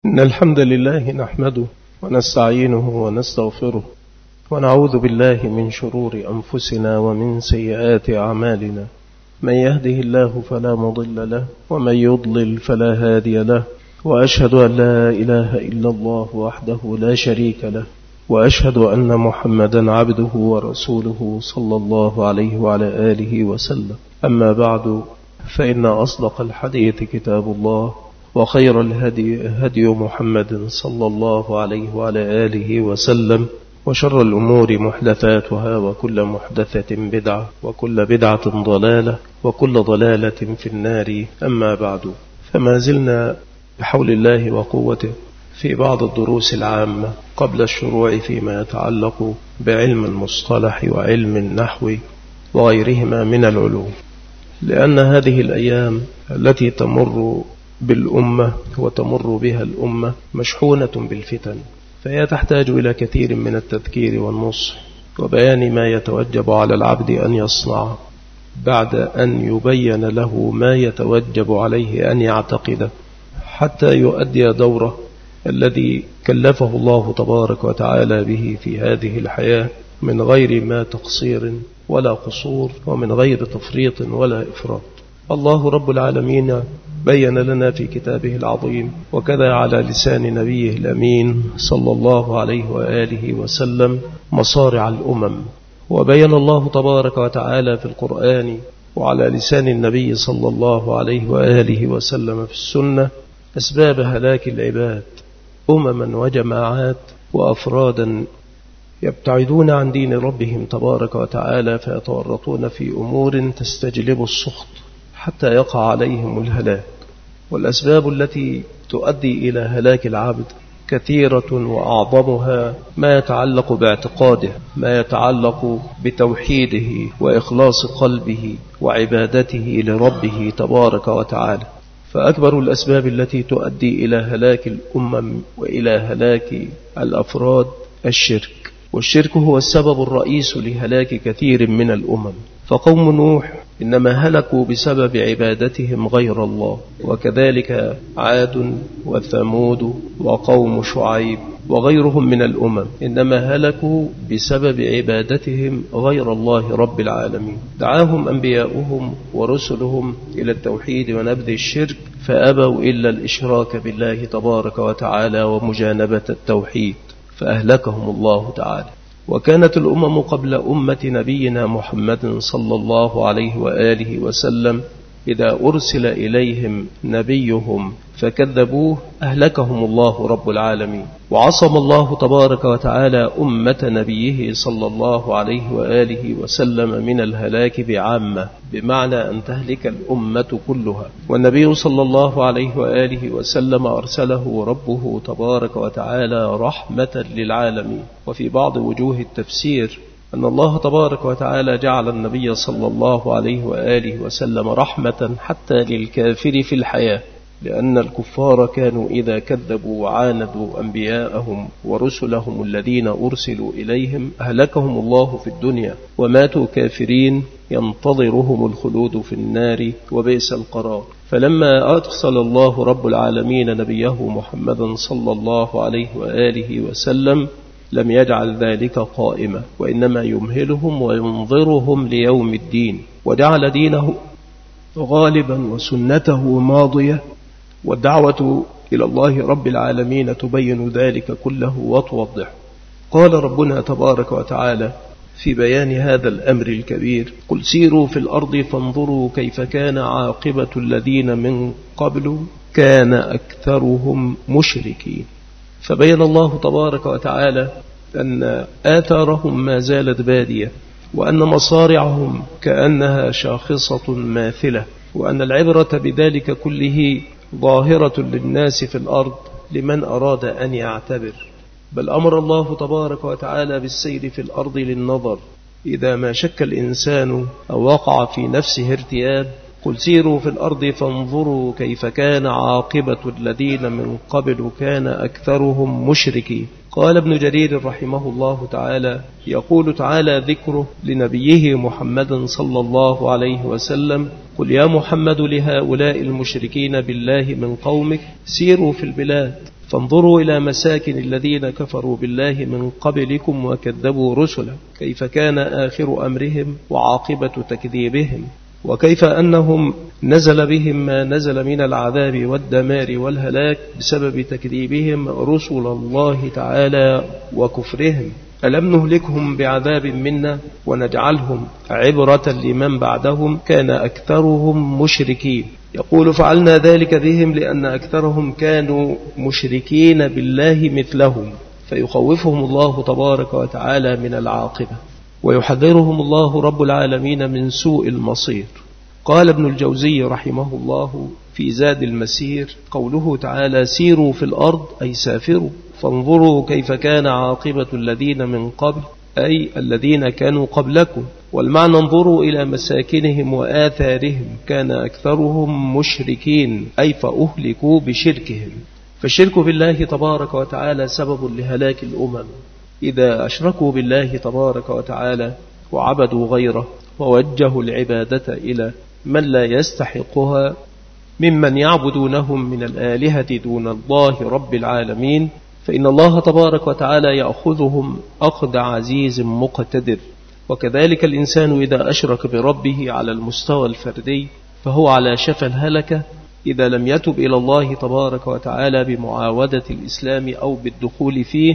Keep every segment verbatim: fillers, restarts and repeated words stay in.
إن الحمد لله نحمده ونستعينه ونستغفره ونعوذ بالله من شرور أنفسنا ومن سيئات أعمالنا. من يهده الله فلا مضل له ومن يضلل فلا هادي له، وأشهد أن لا إله إلا الله وحده لا شريك له، وأشهد أن محمدا عبده ورسوله صلى الله عليه وعلى آله وسلم. أما بعد، فإن أصدق الحديث كتاب الله، وخير الهدي هدي محمد صلى الله عليه وعلى آله وسلم، وشر الأمور محدثاتها، وكل محدثة بدعة، وكل بدعة ضلالة، وكل ضلالة في النار. أما بعد، فما زلنا بحول الله وقوته في بعض الدروس العامة قبل الشروع فيما يتعلق بعلم المصطلح وعلم النحو وغيرهما من العلوم، لأن هذه الأيام التي تمر بالأمة وتمر بها الأمة مشحونة بالفتن، فهي تحتاج إلى كثير من التذكير والنصح وبيان ما يتوجب على العبد أن يصنع بعد أن يبين له ما يتوجب عليه أن يعتقده حتى يؤدي دوره الذي كلفه الله تبارك وتعالى به في هذه الحياة من غير ما تقصير ولا قصور، ومن غير تفريط ولا إفراط. الله رب العالمين بين لنا في كتابه العظيم، وكذا على لسان نبيه الأمين صلى الله عليه وآله وسلم، مصارع الأمم. وبين الله تبارك وتعالى في القرآن وعلى لسان النبي صلى الله عليه وآله وسلم في السنة أسباب هلاك العباد، أمما وجماعات وأفرادا يبتعدون عن دين ربهم تبارك وتعالى، فيتورطون في أمور تستجلب السخط حتى يقع عليهم الهلاك. والأسباب التي تؤدي إلى هلاك العبد كثيرة، وأعظمها ما يتعلق باعتقاده، ما يتعلق بتوحيده وإخلاص قلبه وعبادته لربه تبارك وتعالى. فأكبر الأسباب التي تؤدي إلى هلاك الأمم وإلى هلاك الأفراد الشرك، والشرك هو السبب الرئيس لهلاك كثير من الأمم. فقوم نوح إنما هلكوا بسبب عبادتهم غير الله، وكذلك عاد وثمود وقوم شعيب وغيرهم من الأمم إنما هلكوا بسبب عبادتهم غير الله رب العالمين. دعاهم أنبياؤهم ورسلهم إلى التوحيد ونبذ الشرك، فأبوا إلا الإشراك بالله تبارك وتعالى ومجانبة التوحيد، فأهلكهم الله تعالى. وكانت الأمم قبل أمة نبينا محمد صلى الله عليه وآله وسلم إذا أرسل إليهم نبيهم فكذبوه أهلكهم الله رب العالمين. وعصم الله تبارك وتعالى أمة نبيه صلى الله عليه وآله وسلم من الهلاك بعامة، بمعنى أن تهلك الأمة كلها. والنبي صلى الله عليه وآله وسلم أرسله ربه تبارك وتعالى رحمة للعالمين. وفي بعض وجوه التفسير أن الله تبارك وتعالى جعل النبي صلى الله عليه وآله وسلم رحمة حتى للكافر في الحياة، لأن الكفار كانوا إذا كذبوا وعاندوا أنبياءهم ورسلهم الذين أرسلوا إليهم أهلكهم الله في الدنيا، وماتوا كافرين ينتظرهم الخلود في النار وبئس القرار. فلما أرسل الله رب العالمين نبيه محمدا صلى الله عليه وآله وسلم لم يجعل ذلك قائمة، وإنما يمهلهم وينظرهم ليوم الدين، وجعل دينه غالبا وسنته ماضية، والدعوة إلى الله رب العالمين تبين ذلك كله وتوضح. قال ربنا تبارك وتعالى في بيان هذا الأمر الكبير: قل سيروا في الأرض فانظروا كيف كان عاقبة الذين من قبل كان أكثرهم مشركين. فبين الله تبارك وتعالى أن آثارهم ما زالت بادية، وأن مصارعهم كأنها شاخصة ماثلة، وأن العبرة بذلك كله ظاهرة للناس في الأرض لمن أراد أن يعتبر. بل أمر الله تبارك وتعالى بالسير في الأرض للنظر، إذا ما شك الإنسان أو وقع في نفسه ارتياب قل سيروا في الأرض فانظروا كيف كان عاقبة الذين من قبل كان أكثرهم مشركين. قال ابن جرير رحمه الله تعالى: يقول تعالى ذكره لنبيه محمد صلى الله عليه وسلم: قل يا محمد لهؤلاء المشركين بالله من قومك سيروا في البلاد فانظروا إلى مساكن الذين كفروا بالله من قبلكم وكذبوا رسله كيف كان آخر أمرهم وعاقبة تكذيبهم، وكيف أنهم نزل بهم ما نزل من العذاب والدمار والهلاك بسبب تكذيبهم رسل الله تعالى وكفرهم. ألم نهلكهم بعذاب منا ونجعلهم عبرة لمن بعدهم كان أكثرهم مشركين. يقول: فعلنا ذلك بهم لأن أكثرهم كانوا مشركين بالله مثلهم، فيخوفهم الله تبارك وتعالى من العاقبة ويحذرهم الله رب العالمين من سوء المصير. قال ابن الجوزي رحمه الله في زاد المسير: قوله تعالى سيروا في الأرض أي سافروا فانظروا كيف كان عاقبة الذين من قبل أي الذين كانوا قبلكم، والمعنى انظروا إلى مساكنهم وآثارهم كان أكثرهم مشركين أي فأهلكوا بشركهم. فالشرك بالله تبارك وتعالى سبب لهلاك الأمم إذا أشركوا بالله تبارك وتعالى وعبدوا غيره ووجهوا العبادة إلى من لا يستحقها ممن يعبدونهم من الآلهة دون الله رب العالمين، فإن الله تبارك وتعالى يأخذهم أخذ عزيز مقتدر. وكذلك الإنسان إذا أشرك بربه على المستوى الفردي فهو على شفا الهلكة إذا لم يتب إلى الله تبارك وتعالى بمعاودة الإسلام أو بالدخول فيه،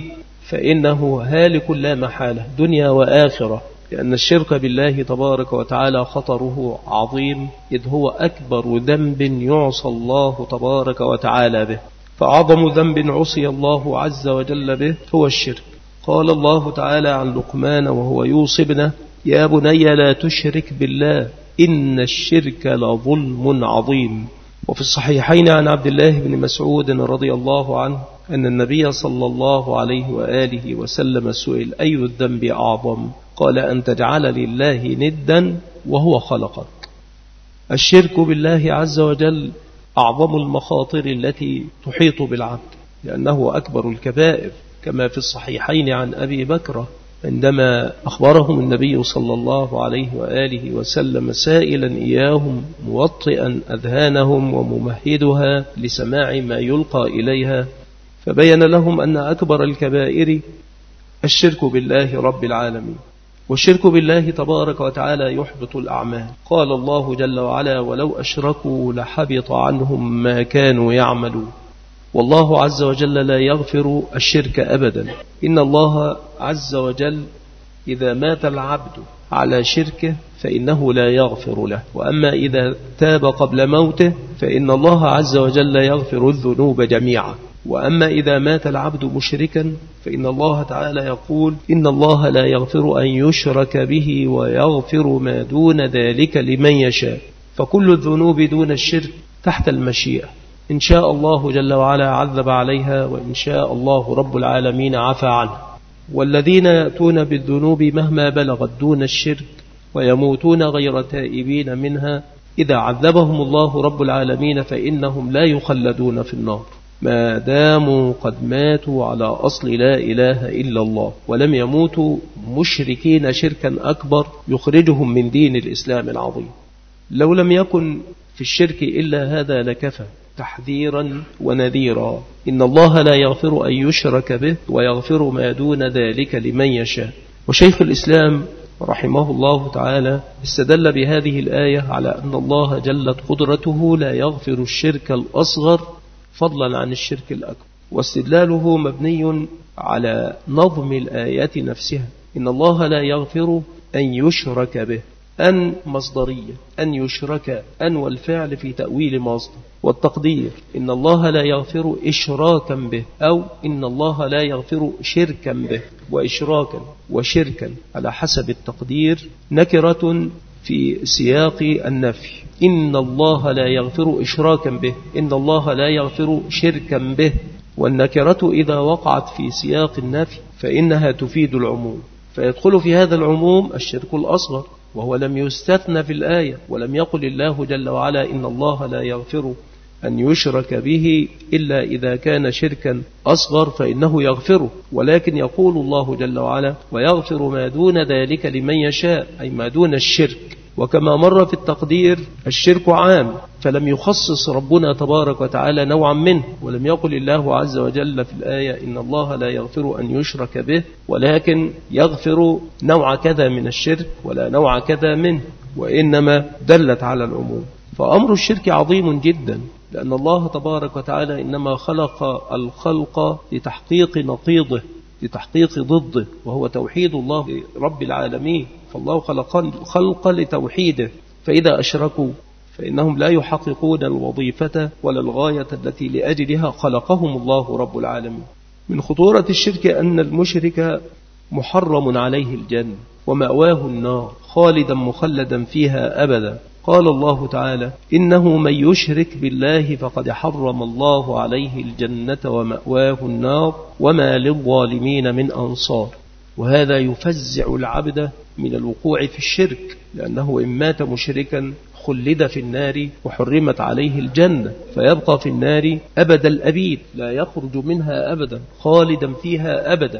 فإنه هالك لا محالة دنيا وآخرة، لأن الشرك بالله تبارك وتعالى خطره عظيم، إذ هو أكبر ذنب يعصى الله تبارك وتعالى به. فأعظم ذنب عصي الله عز وجل به هو الشرك. قال الله تعالى عن لقمان وهو يوصي ابنه: يا بني لا تشرك بالله إن الشرك لظلم عظيم. وفي الصحيحين عن عبد الله بن مسعود رضي الله عنه أن النبي صلى الله عليه وآله وسلم سئل: أي الذنب أعظم؟ قال: أن تجعل لله ندا وهو خلقك. الشرك بالله عز وجل أعظم المخاطر التي تحيط بالعبد، لأنه أكبر الكبائر، كما في الصحيحين عن أبي بكر عندما أخبرهم النبي صلى الله عليه وآله وسلم سائلا إياهم موطئا أذهانهم وممهدها لسماع ما يلقى إليها، فبين لهم أن أكبر الكبائر الشرك بالله رب العالمين. والشرك بالله تبارك وتعالى يحبط الأعمال. قال الله جل وعلا: ولو أشركوا لحبط عنهم ما كانوا يعملون. والله عز وجل لا يغفر الشرك أبدا. إن الله عز وجل إذا مات العبد على شركه فإنه لا يغفر له، وأما إذا تاب قبل موته فإن الله عز وجل يغفر الذنوب جميعا. وأما إذا مات العبد مشركا فإن الله تعالى يقول: إن الله لا يغفر أن يشرك به ويغفر ما دون ذلك لمن يشاء. فكل الذنوب دون الشرك تحت المشيئة، إن شاء الله جل وعلا عذب عليها، وإن شاء الله رب العالمين عفى عنها. والذين يأتون بالذنوب مهما بلغت دون الشرك ويموتون غير تائبين منها إذا عذبهم الله رب العالمين فإنهم لا يخلدون في النار ما داموا قد ماتوا على أصل لا إله إلا الله، ولم يموتوا مشركين شركا أكبر يخرجهم من دين الإسلام العظيم. لو لم يكن في الشرك إلا هذا لكفى تحذيرا ونذيرا. إن الله لا يغفر أن يشرك به ويغفر ما دون ذلك لمن يشاء. وشيخ الإسلام رحمه الله تعالى استدل بهذه الآية على أن الله جلت قدرته لا يغفر الشرك الأصغر فضلا عن الشرك الأكبر، واستدلاله مبني على نظم الآية نفسها. إن الله لا يغفر أن يشرك به، أن مصدرية، أن يشرك، أن والفعل في تأويل مصدر، والتقدير إن الله لا يغفر إشراكا به، أو إن الله لا يغفر شركا به. وإشراكا وشركا على حسب التقدير نكرة في سياق النفي. إن الله لا يغفر إشراكا به، إن الله لا يغفر شركا به. والنكرة إذا وقعت في سياق النفي فإنها تفيد العموم، فيدخل في هذا العموم الشرك الأصغر وهو لم يستثنى في الآية، ولم يقل الله جل وعلا إن الله لا يغفر أن يشرك به إلا إذا كان شركا أصغر فإنه يغفره، ولكن يقول الله جل وعلا ويغفر ما دون ذلك لمن يشاء، أي ما دون الشرك. وكما مر في التقدير الشرك عام، فلم يخصص ربنا تبارك وتعالى نوعا منه، ولم يقل الله عز وجل في الآية إن الله لا يغفر أن يشرك به، ولكن يغفر نوع كذا من الشرك ولا نوع كذا منه، وإنما دلت على العموم. فأمر الشرك عظيم جدا، لأن الله تبارك وتعالى إنما خلق الخلق لتحقيق نقيضه، لتحقيق ضده، وهو توحيد الله رب العالمين. فالله خلق الخلق لتوحيده، فإذا أشركوا فإنهم لا يحققون الوظيفة ولا الغاية التي لأجلها خلقهم الله رب العالمين. من خطورة الشرك أن المشرك محرم عليه الجنة ومأواه النار خالدا مخلدا فيها أبدا. قال الله تعالى إنه من يشرك بالله فقد حرم الله عليه الجنة ومأواه النار وما للظالمين من أنصار. وهذا يفزع العبد من الوقوع في الشرك، لأنه إن مات مشركا خلد في النار وحرمت عليه الجنة، فيبقى في النار أبد الأبيد لا يخرج منها أبدا، خالدا فيها أبدا،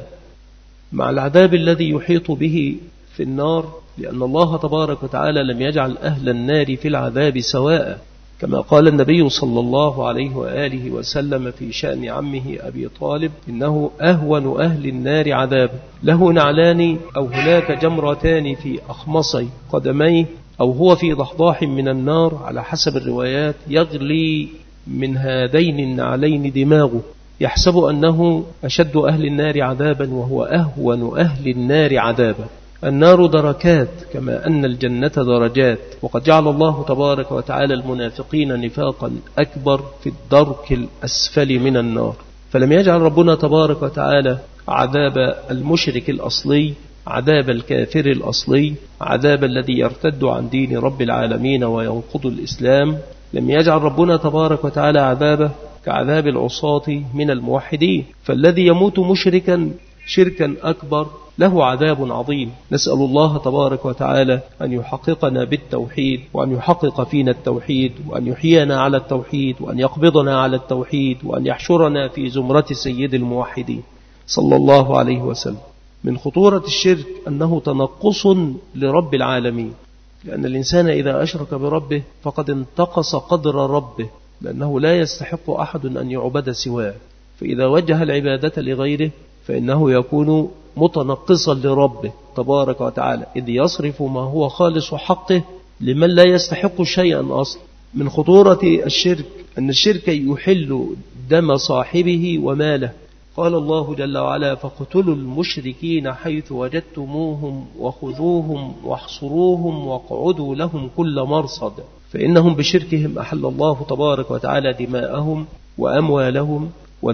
مع العذاب الذي يحيط به في النار، لأن الله تبارك وتعالى لم يجعل أهل النار في العذاب سواء، كما قال النبي صلى الله عليه وآله وسلم في شأن عمه أبي طالب إنه أهون أهل النار عذابا، له نعلان أو هناك جمرتان في أخمصي قدميه، أو هو في ضحضاح من النار على حسب الروايات، يغلي من هذين النعلين دماغه، يحسب أنه أشد أهل النار عذابا وهو أهون أهل النار عذابا. النار دركات كما أن الجنة درجات، وقد جعل الله تبارك وتعالى المنافقين نفاقا أكبر في الدرك الأسفل من النار، فلم يجعل ربنا تبارك وتعالى عذاب المشرك الأصلي، عذاب الكافر الأصلي، عذاب الذي يرتد عن دين رب العالمين وينقض الإسلام، لم يجعل ربنا تبارك وتعالى عذابه كعذاب العصاة من الموحدين، فالذي يموت مشركا شركا أكبر له عذاب عظيم. نسأل الله تبارك وتعالى أن يحققنا بالتوحيد، وأن يحقق فينا التوحيد، وأن يحيينا على التوحيد، وأن يقبضنا على التوحيد، وأن يحشرنا في زمرة سيد الموحدين صلى الله عليه وسلم. من خطورة الشرك أنه تنقص لرب العالمين، لأن الإنسان إذا أشرك بربه فقد انتقص قدر ربه، لأنه لا يستحق أحد أن يعبد سواه، فإذا وجه العبادة لغيره فإنه يكون متنقصا لربه تبارك وتعالى، إذ يصرف ما هو خالص حقه لمن لا يستحق شيئا أصلا. من خطورة الشرك أن الشرك يحل دم صاحبه وماله. قال الله جل وعلا فاقتلوا المشركين حيث وجدتموهم وخذوهم واحصروهم واقعدوا لهم كل مرصد، فإنهم بشركهم أحل الله تبارك وتعالى دماءهم وأموالهم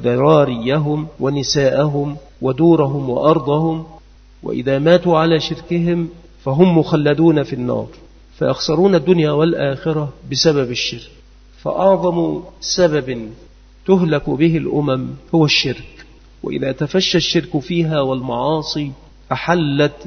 وذراريهم ونساءهم ودورهم وأرضهم، وإذا ماتوا على شركهم فهم مخلدون في النار، فيخسرون الدنيا والآخرة بسبب الشرك. فأعظم سبب تهلك به الأمم هو الشرك، وإذا تفشى الشرك فيها والمعاصي أحلت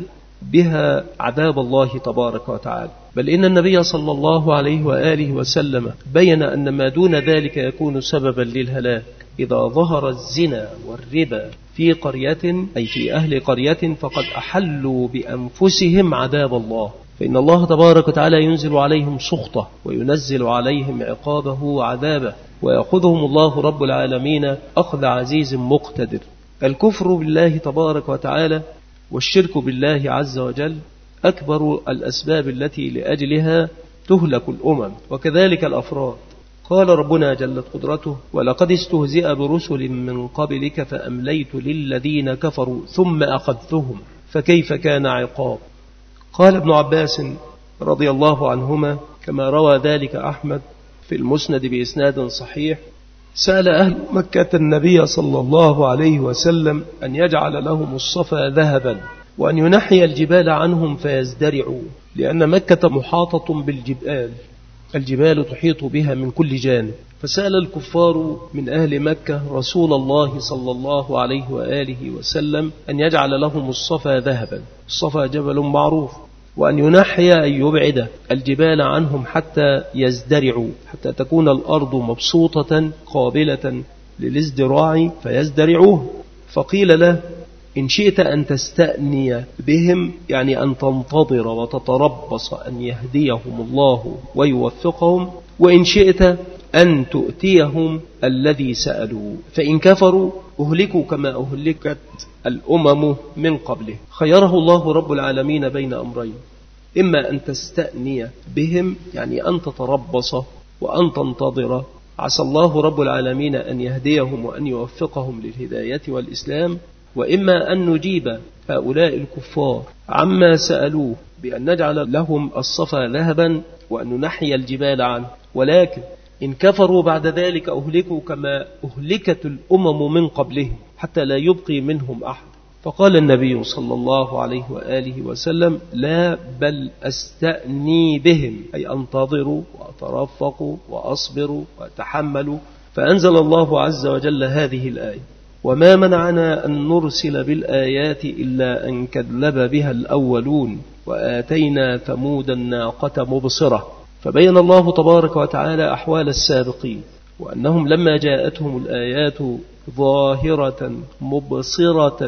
بها عذاب الله تبارك وتعالى. بل إن النبي صلى الله عليه وآله وسلم بين أن ما دون ذلك يكون سببا للهلاك. إذا ظهر الزنا والربا في قرية أي في أهل قرية فقد أحلوا بأنفسهم عذاب الله، فإن الله تبارك وتعالى ينزل عليهم سخطة وينزل عليهم عقابه وعذابه، ويأخذهم الله رب العالمين أخذ عزيز مقتدر. الكفر بالله تبارك وتعالى والشرك بالله عز وجل أكبر الأسباب التي لأجلها تهلك الأمم، وكذلك الأفراد. قال ربنا جلت قدرته ولقد استهزئ برسل من قبلك فأمليت للذين كفروا ثم أخذتهم فكيف كان عقاب. قال ابن عباس رضي الله عنهما كما روى ذلك أحمد في المسند بإسناد صحيح، سأل أهل مكة النبي صلى الله عليه وسلم أن يجعل لهم الصفا ذهبا وأن ينحي الجبال عنهم فيزدرعوا، لأن مكة محاطة بالجبال، الجبال تحيط بها من كل جانب. فسأل الكفار من أهل مكة رسول الله صلى الله عليه وآله وسلم أن يجعل لهم الصفا ذهبا. الصفا جبل معروف، وأن ينحي أن يبعد الجبال عنهم حتى يزدرعوا، حتى تكون الأرض مبسوطة قابلة للازدراع فيزدرعوه. فقيل له: إن شئت أن تستأني بهم، يعني أن تنتظر وتتربص أن يهديهم الله ويوفقهم، وإن شئت أن تؤتيهم الذي سألوا، فإن كفروا أهلكوا كما أهلكت الأمم من قبله. خيره الله رب العالمين بين أمرين: إما أن تستأني بهم، يعني أن تتربص وأن تنتظر، عسى الله رب العالمين أن يهديهم وأن يوفقهم للهداية والإسلام، وإما أن نجيب هؤلاء الكفار عما سألوه بأن نجعل لهم الصفا ذهبا وأن ننحي الجبال عنه، ولكن إن كفروا بعد ذلك أهلكوا كما أهلكت الأمم من قبلهم حتى لا يبقي منهم أحد. فقال النبي صلى الله عليه وآله وسلم: لا، بل أستأني بهم، أي أنتظروا وأترفقوا وأصبروا وأتحملوا. فأنزل الله عز وجل هذه الآية: وما منعنا أن نرسل بالآيات إلا أن كذب بها الأولون وآتينا ثمود الناقة مبصرة. فبين الله تبارك وتعالى أحوال السابقين، وأنهم لما جاءتهم الآيات ظاهرة مبصرة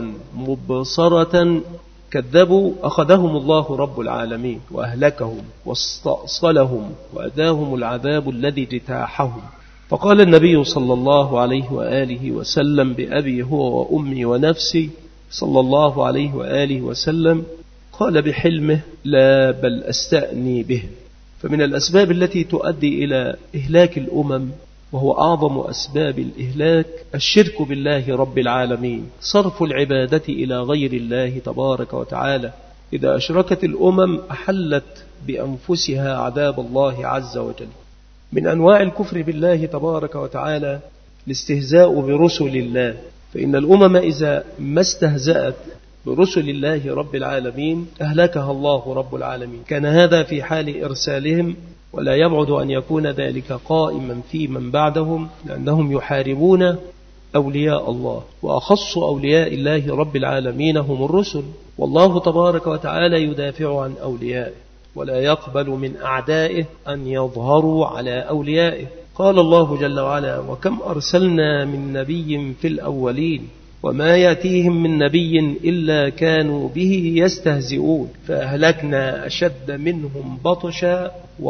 مبصرة كذبوا، أخذهم الله رب العالمين وأهلكهم واستأصلهم وأداهم العذاب الذي اجتاحهم. فقال النبي صلى الله عليه وآله وسلم: بأبي هو وأمي ونفسي، صلى الله عليه وآله وسلم قال بحلمه: لا، بل أستأني بهم. فمن الأسباب التي تؤدي إلى إهلاك الأمم، وهو أعظم أسباب الإهلاك، الشرك بالله رب العالمين، صرف العبادة إلى غير الله تبارك وتعالى. إذا أشركت الأمم أحلت بأنفسها عذاب الله عز وجل. من أنواع الكفر بالله تبارك وتعالى الاستهزاء برسل الله، فإن الأمم إذا ما استهزأت برسل الله رب العالمين أهلكها الله رب العالمين. كان هذا في حال إرسالهم، ولا يبعد أن يكون ذلك قائما في من بعدهم، لأنهم يحاربون أولياء الله، وأخص أولياء الله رب العالمين هم الرسل، والله تبارك وتعالى يدافع عن أوليائه ولا يقبل من أعدائه أن يظهروا على أوليائه. قال الله جل وعلا: وكم أرسلنا من نبي في الأولين وما يأتيهم من نبي إلا كانوا به يستهزئون فأهلكنا أشد منهم بطشا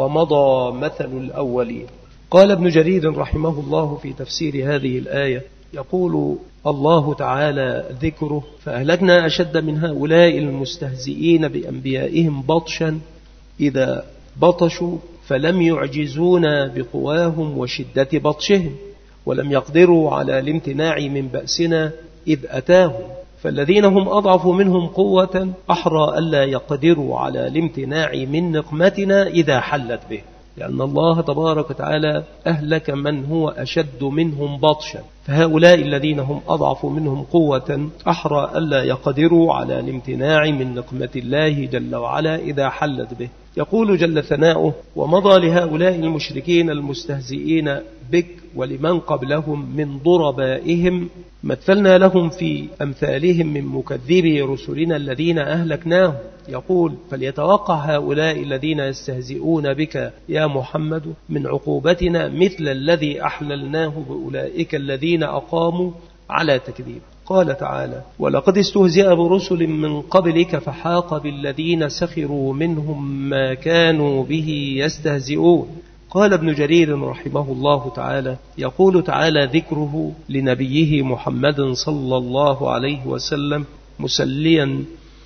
ومضى مثل الأولين. قال ابن جرير رحمه الله في تفسير هذه الآية، يقول الله تعالى ذكره: فأهلكنا أشد من هؤلاء المستهزئين بأنبيائهم بطشا إذا بطشوا فلم يعجزونا بقواهم وشدة بطشهم، ولم يقدروا على الامتناع من بأسنا إذ أتاهم، فالذين هم أضعف منهم قوة أحرى ألا يقدروا على الامتناع من نقمتنا إذا حلت به، لأن الله تبارك وتعالى أهلك من هو أشد منهم بطشا، فهؤلاء الذين هم أضعف منهم قوة أحرى ألا يقدروا على الامتناع من نقمة الله جل وعلا إذا حلت به. يقول جل ثناؤه: ومضى لهؤلاء المشركين المستهزئين بك ولمن قبلهم من ضربائهم، مثلنا لهم في أمثالهم من مكذبي رسلنا الذين أهلكناهم. يقول: فليتوقع هؤلاء الذين يستهزئون بك يا محمد من عقوبتنا مثل الذي أحللناه بأولئك الذين أقاموا على تكذيب. قال تعالى: ولقد استهزئ برسل من قبلك فحاق بالذين سخروا منهم ما كانوا به يستهزئون. قال ابن جرير رحمه الله تعالى: يقول تعالى ذكره لنبيه محمد صلى الله عليه وسلم مسليا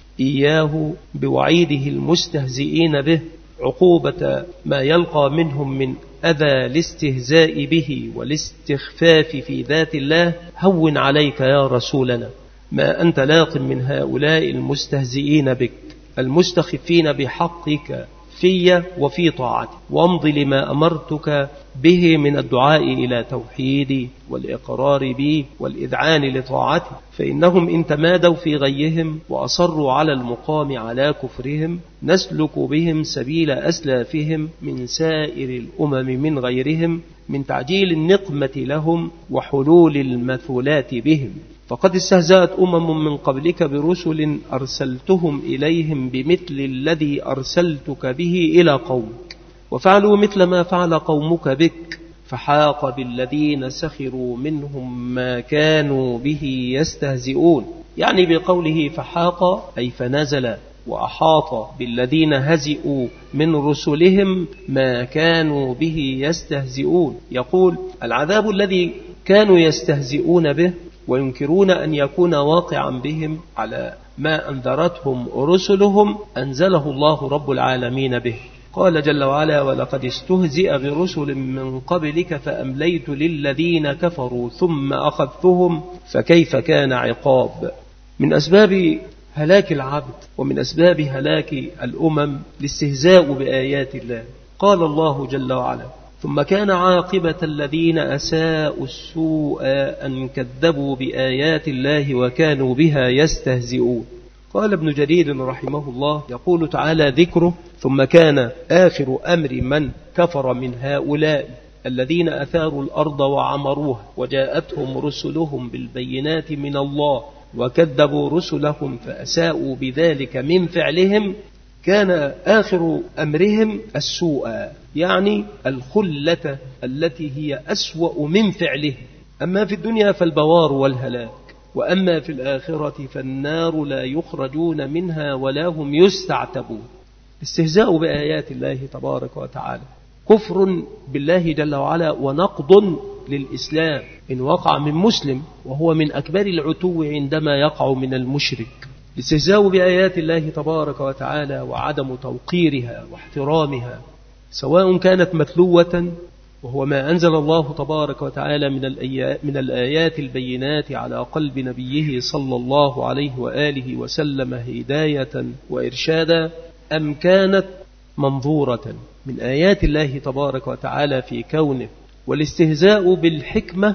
إياه بوعيده المستهزئين به عقوبة ما يلقى منهم من أذى الاستهزاء به والاستخفاف في ذات الله. هون عليك يا رسولنا ما أنت لاق من هؤلاء المستهزئين بك المستخفين بحقك في وفي طاعتي، وامض لما أمرتك به من الدعاء إلى توحيدي والإقرار بي والإذعان لطاعتي، فإنهم إن تمادوا في غيهم وأصروا على المقام على كفرهم نسلك بهم سبيل أسلافهم من سائر الأمم من غيرهم من تعجيل النقمة لهم وحلول المثولات بهم. فقد استهزأت أمم من قبلك برسل أرسلتهم إليهم بمثل الذي أرسلتك به إلى قومك، وفعلوا مثل ما فعل قومك بك، فحاق بالذين سخروا منهم ما كانوا به يستهزئون. يعني بقوله فحاق أي فنزل وأحاط بالذين هزئوا من رسلهم ما كانوا به يستهزئون. يقول العذاب الذي كانوا يستهزئون به وينكرون أن يكون واقعا بهم على ما أنذرتهم رسلهم أنزله الله رب العالمين به. قال جل وعلا ولقد استهزئ برسل من قبلك فأمليت للذين كفروا ثم أخذتهم فكيف كان عقاب. من أسباب هلاك العبد ومن أسباب هلاك الأمم الاستهزاء بآيات الله. قال الله جل وعلا ثم كان عاقبة الذين أساءوا السوء أن كذبوا بآيات الله وكانوا بها يستهزئون. قال ابن جرير رحمه الله يقول تعالى ذكره ثم كان آخر أمر من كفر من هؤلاء الذين أثاروا الأرض وعمروها وجاءتهم رسلهم بالبينات من الله وكذبوا رسلهم فأساءوا بذلك من فعلهم، كان آخر أمرهم السوء، يعني الخلة التي هي أسوأ من فعله. أما في الدنيا فالبوار والهلاك، وأما في الآخرة فالنار لا يخرجون منها ولا هم يستعتبون. استهزاء بآيات الله تبارك وتعالى كفر بالله جل وعلا ونقض للإسلام إن وقع من مسلم، وهو من أكبر العتو عندما يقع من المشرك. الاستهزاء بآيات الله تبارك وتعالى وعدم توقيرها واحترامها سواء كانت متلوة، وهو ما أنزل الله تبارك وتعالى من الآيات, من الآيات البينات على قلب نبيه صلى الله عليه وآله وسلم هداية وإرشادا، أم كانت منظورة من آيات الله تبارك وتعالى في كونه. والاستهزاء بالحكمة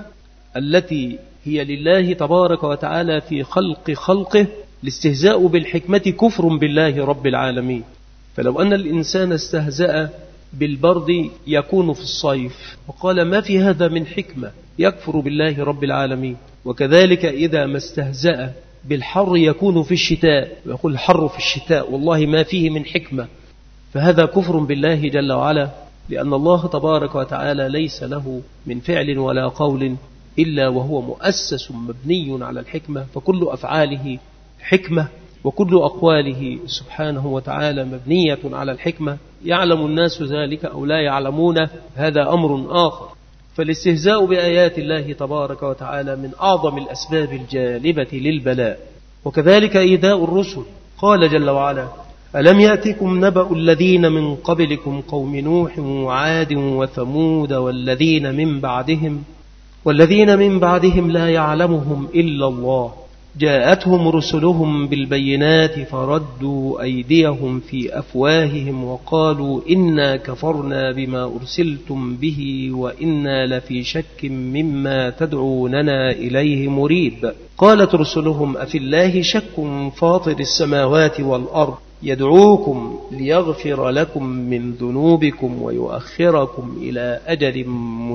التي هي لله تبارك وتعالى في خلق خلقه، الاستهزاء بالحكمة كفر بالله رب العالمين. فلو أن الإنسان استهزأ بالبرد يكون في الصيف وقال ما في هذا من حكمة، يكفر بالله رب العالمين. وكذلك إذا ما استهزأ بالحر يكون في الشتاء ويقول الحر في الشتاء والله ما فيه من حكمة، فهذا كفر بالله جل وعلا، لأن الله تبارك وتعالى ليس له من فعل ولا قول إلا وهو مؤسس مبني على الحكمة، فكل أفعاله حكمة وكل أقواله سبحانه وتعالى مبنية على الحكمة. يعلم الناس ذلك أو لا يعلمون هذا أمر آخر. فالاستهزاء بآيات الله تبارك وتعالى من أعظم الأسباب الجالبة للبلاء. وكذلك إيذاء الرسل. قال جل وعلا ألم يأتكم نبأ الذين من قبلكم قوم نوح وعاد وثمود والذين من بعدهم والذين من بعدهم لا يعلمهم إلا الله جاءتهم رسلهم بالبينات فردوا أيديهم في أفواههم وقالوا إنا كفرنا بما أرسلتم به وإنا لفي شك مما تدعوننا إليه مريب. قالت رسلهم أفي الله شك فاطر السماوات والأرض يدعوكم ليغفر لكم من ذنوبكم ويؤخركم إلى أجل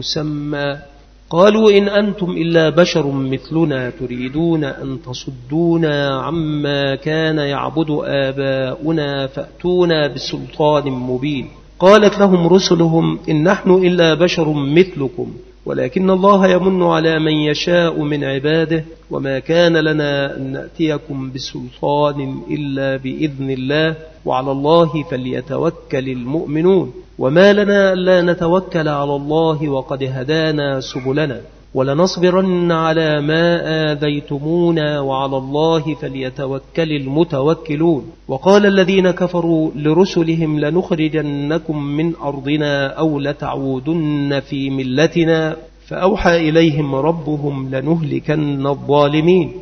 مسمى قالوا إن أنتم إلا بشر مثلنا تريدون أن تصدونا عما كان يعبد آباؤنا فأتونا بسلطان مبين. قالت لهم رسلهم إن نحن إلا بشر مثلكم ولكن الله يمن على من يشاء من عباده وما كان لنا أن نأتيكم بسلطان إلا بإذن الله وعلى الله فليتوكل المؤمنون وما لنا ألا نتوكل على الله وقد هدانا سبلنا ولنصبرن على ما آذيتمونا وعلى الله فليتوكل المتوكلون. وقال الذين كفروا لرسلهم لنخرجنكم من أرضنا أو لتعودن في ملتنا فأوحى إليهم ربهم لنهلكن الظالمين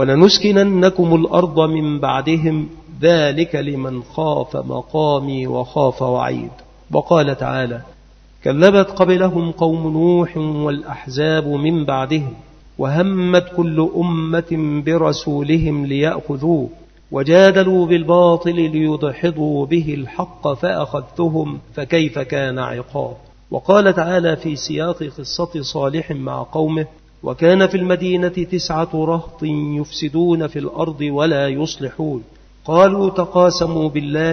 ولنسكننكم الأرض من بعدهم ذلك لمن خاف مقامي وخاف وعيد. وقال تعالى كذبت قبلهم قوم نوح والأحزاب من بعدهم وهمت كل أمة برسولهم ليأخذوه وجادلوا بالباطل ليدحضوا به الحق فأخذتهم فكيف كان عقاب. وقال تعالى في سياق قصة صالح مع قومه: وكان في المدينة تسعة رهط يفسدون في الأرض ولا يصلحون قالوا تقاسموا بالله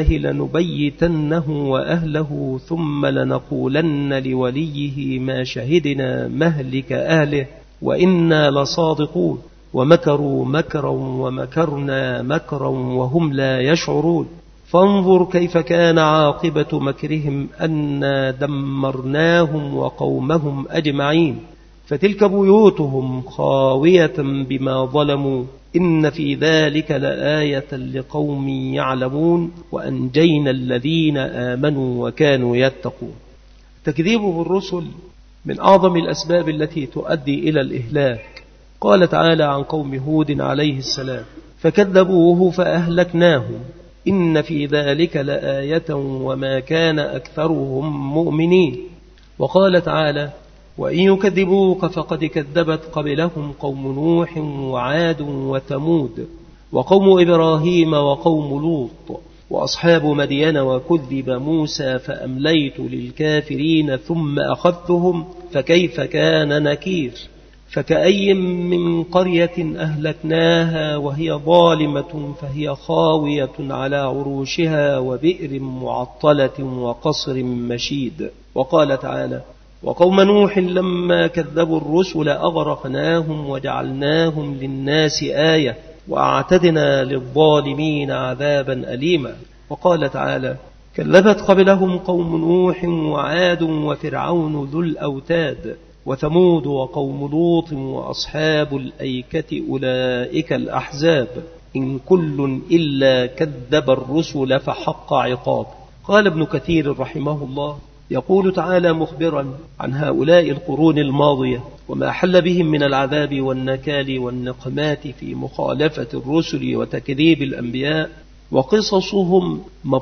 لنبيتنه وأهله ثم لنقولن لوليه ما شهدنا مهلك أهله وإنا لصادقون ومكروا مكرا ومكرنا مكرا وهم لا يشعرون فانظر كيف كان عاقبة مكرهم أنا دمرناهم وقومهم أجمعين فتلك بيوتهم خاوية بما ظلموا إن في ذلك لآية لقوم يعلمون وأنجينا الذين آمنوا وكانوا يتقون. تكذيب بالرسل من أعظم الأسباب التي تؤدي إلى الإهلاك. قال تعالى عن قوم هود عليه السلام: فكذبوه فأهلكناهم إن في ذلك لآية وما كان أكثرهم مؤمنين. وقال تعالى: وإن يكذبوك فقد كذبت قبلهم قوم نوح وعاد وثمود وقوم إبراهيم وقوم لوط وأصحاب مدين وكذب موسى فأمليت للكافرين ثم أخذتهم فكيف كان نكير. فكأي من قرية أهلكناها وهي ظالمة فهي خاوية على عروشها وبئر معطلة وقصر مشيد. وقال تعالى: وقوم نوح لما كذبوا الرسل أغرقناهم وجعلناهم للناس آية وأعتدنا للظالمين عذابا أليما. وقال تعالى: كذبت قبلهم قوم نوح وعاد وفرعون ذو الأوتاد وثمود وقوم لوط وأصحاب الأيكة أولئك الأحزاب إن كل إلا كذب الرسل فحق عقاب. قال ابن كثير رحمه الله: يقول تعالى مخبرا عن هؤلاء القرون الماضية وما حل بهم من العذاب والنكال والنقمات في مخالفة الرسل وتكذيب الأنبياء، وقصصهم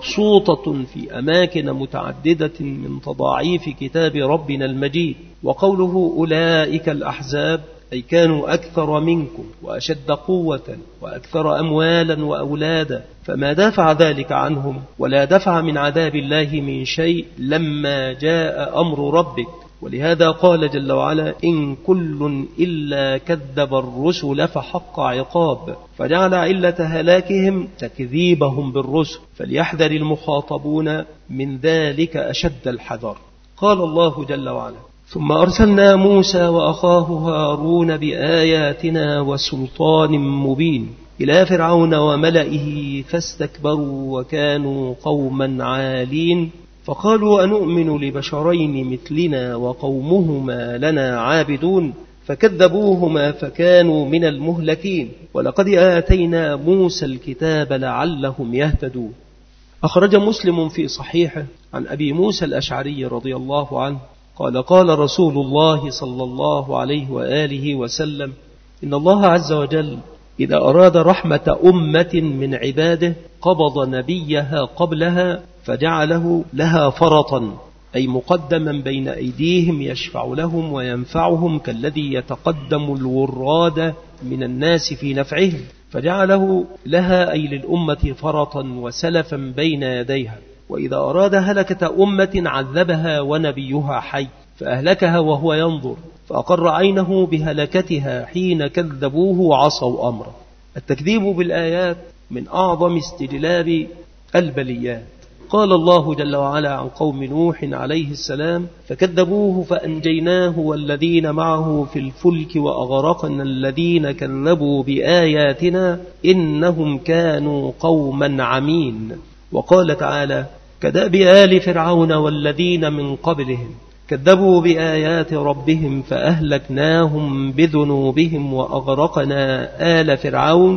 مبسوطة في أماكن متعددة من تضاعيف كتاب ربنا المجيد. وقوله أولئك الأحزاب أي كانوا أكثر منكم وأشد قوة وأكثر أموالا وأولادا، فما دافع ذلك عنهم ولا دفع من عذاب الله من شيء لما جاء أمر ربك. ولهذا قال جل وعلا: إن كل إلا كذب الرسل فحق عقاب، فجعل علة هلاكهم تكذيبهم بالرسل، فليحذر المخاطبون من ذلك أشد الحذر. قال الله جل وعلا: ثم أرسلنا موسى وأخاه هارون بآياتنا وسلطان مبين إلى فرعون وملئه فاستكبروا وكانوا قوما عالين فقالوا أنؤمن لبشرين مثلنا وقومهما لنا عابدون فكذبوهما فكانوا من المهلكين ولقد آتينا موسى الكتاب لعلهم يهتدون. أخرج مسلم في صحيحه عن أبي موسى الأشعري رضي الله عنه قال: قال رسول الله صلى الله عليه وآله وسلم: إن الله عز وجل إذا أراد رحمة أمة من عباده قبض نبيها قبلها فجعله لها فرطا، أي مقدما بين أيديهم يشفع لهم وينفعهم كالذي يتقدم الوراد من الناس في نفعهم، فجعله لها أي للأمة فرطا وسلفا بين يديها. وإذا أراد هلكة أمة عذبها ونبيها حي فأهلكها وهو ينظر، فأقر عينه بهلكتها حين كذبوه وعصوا أمره. التكذيب بالآيات من أعظم استجلاب البليات. قال الله جل وعلا عن قوم نوح عليه السلام: فكذبوه فأنجيناه والذين معه في الفلك وأغرقنا الذين كذبوا بآياتنا إنهم كانوا قوما عمين. وقال تعالى: كدأب آل فرعون والذين من قبلهم كذبوا بآيات ربهم فأهلكناهم بذنوبهم وأغرقنا آل فرعون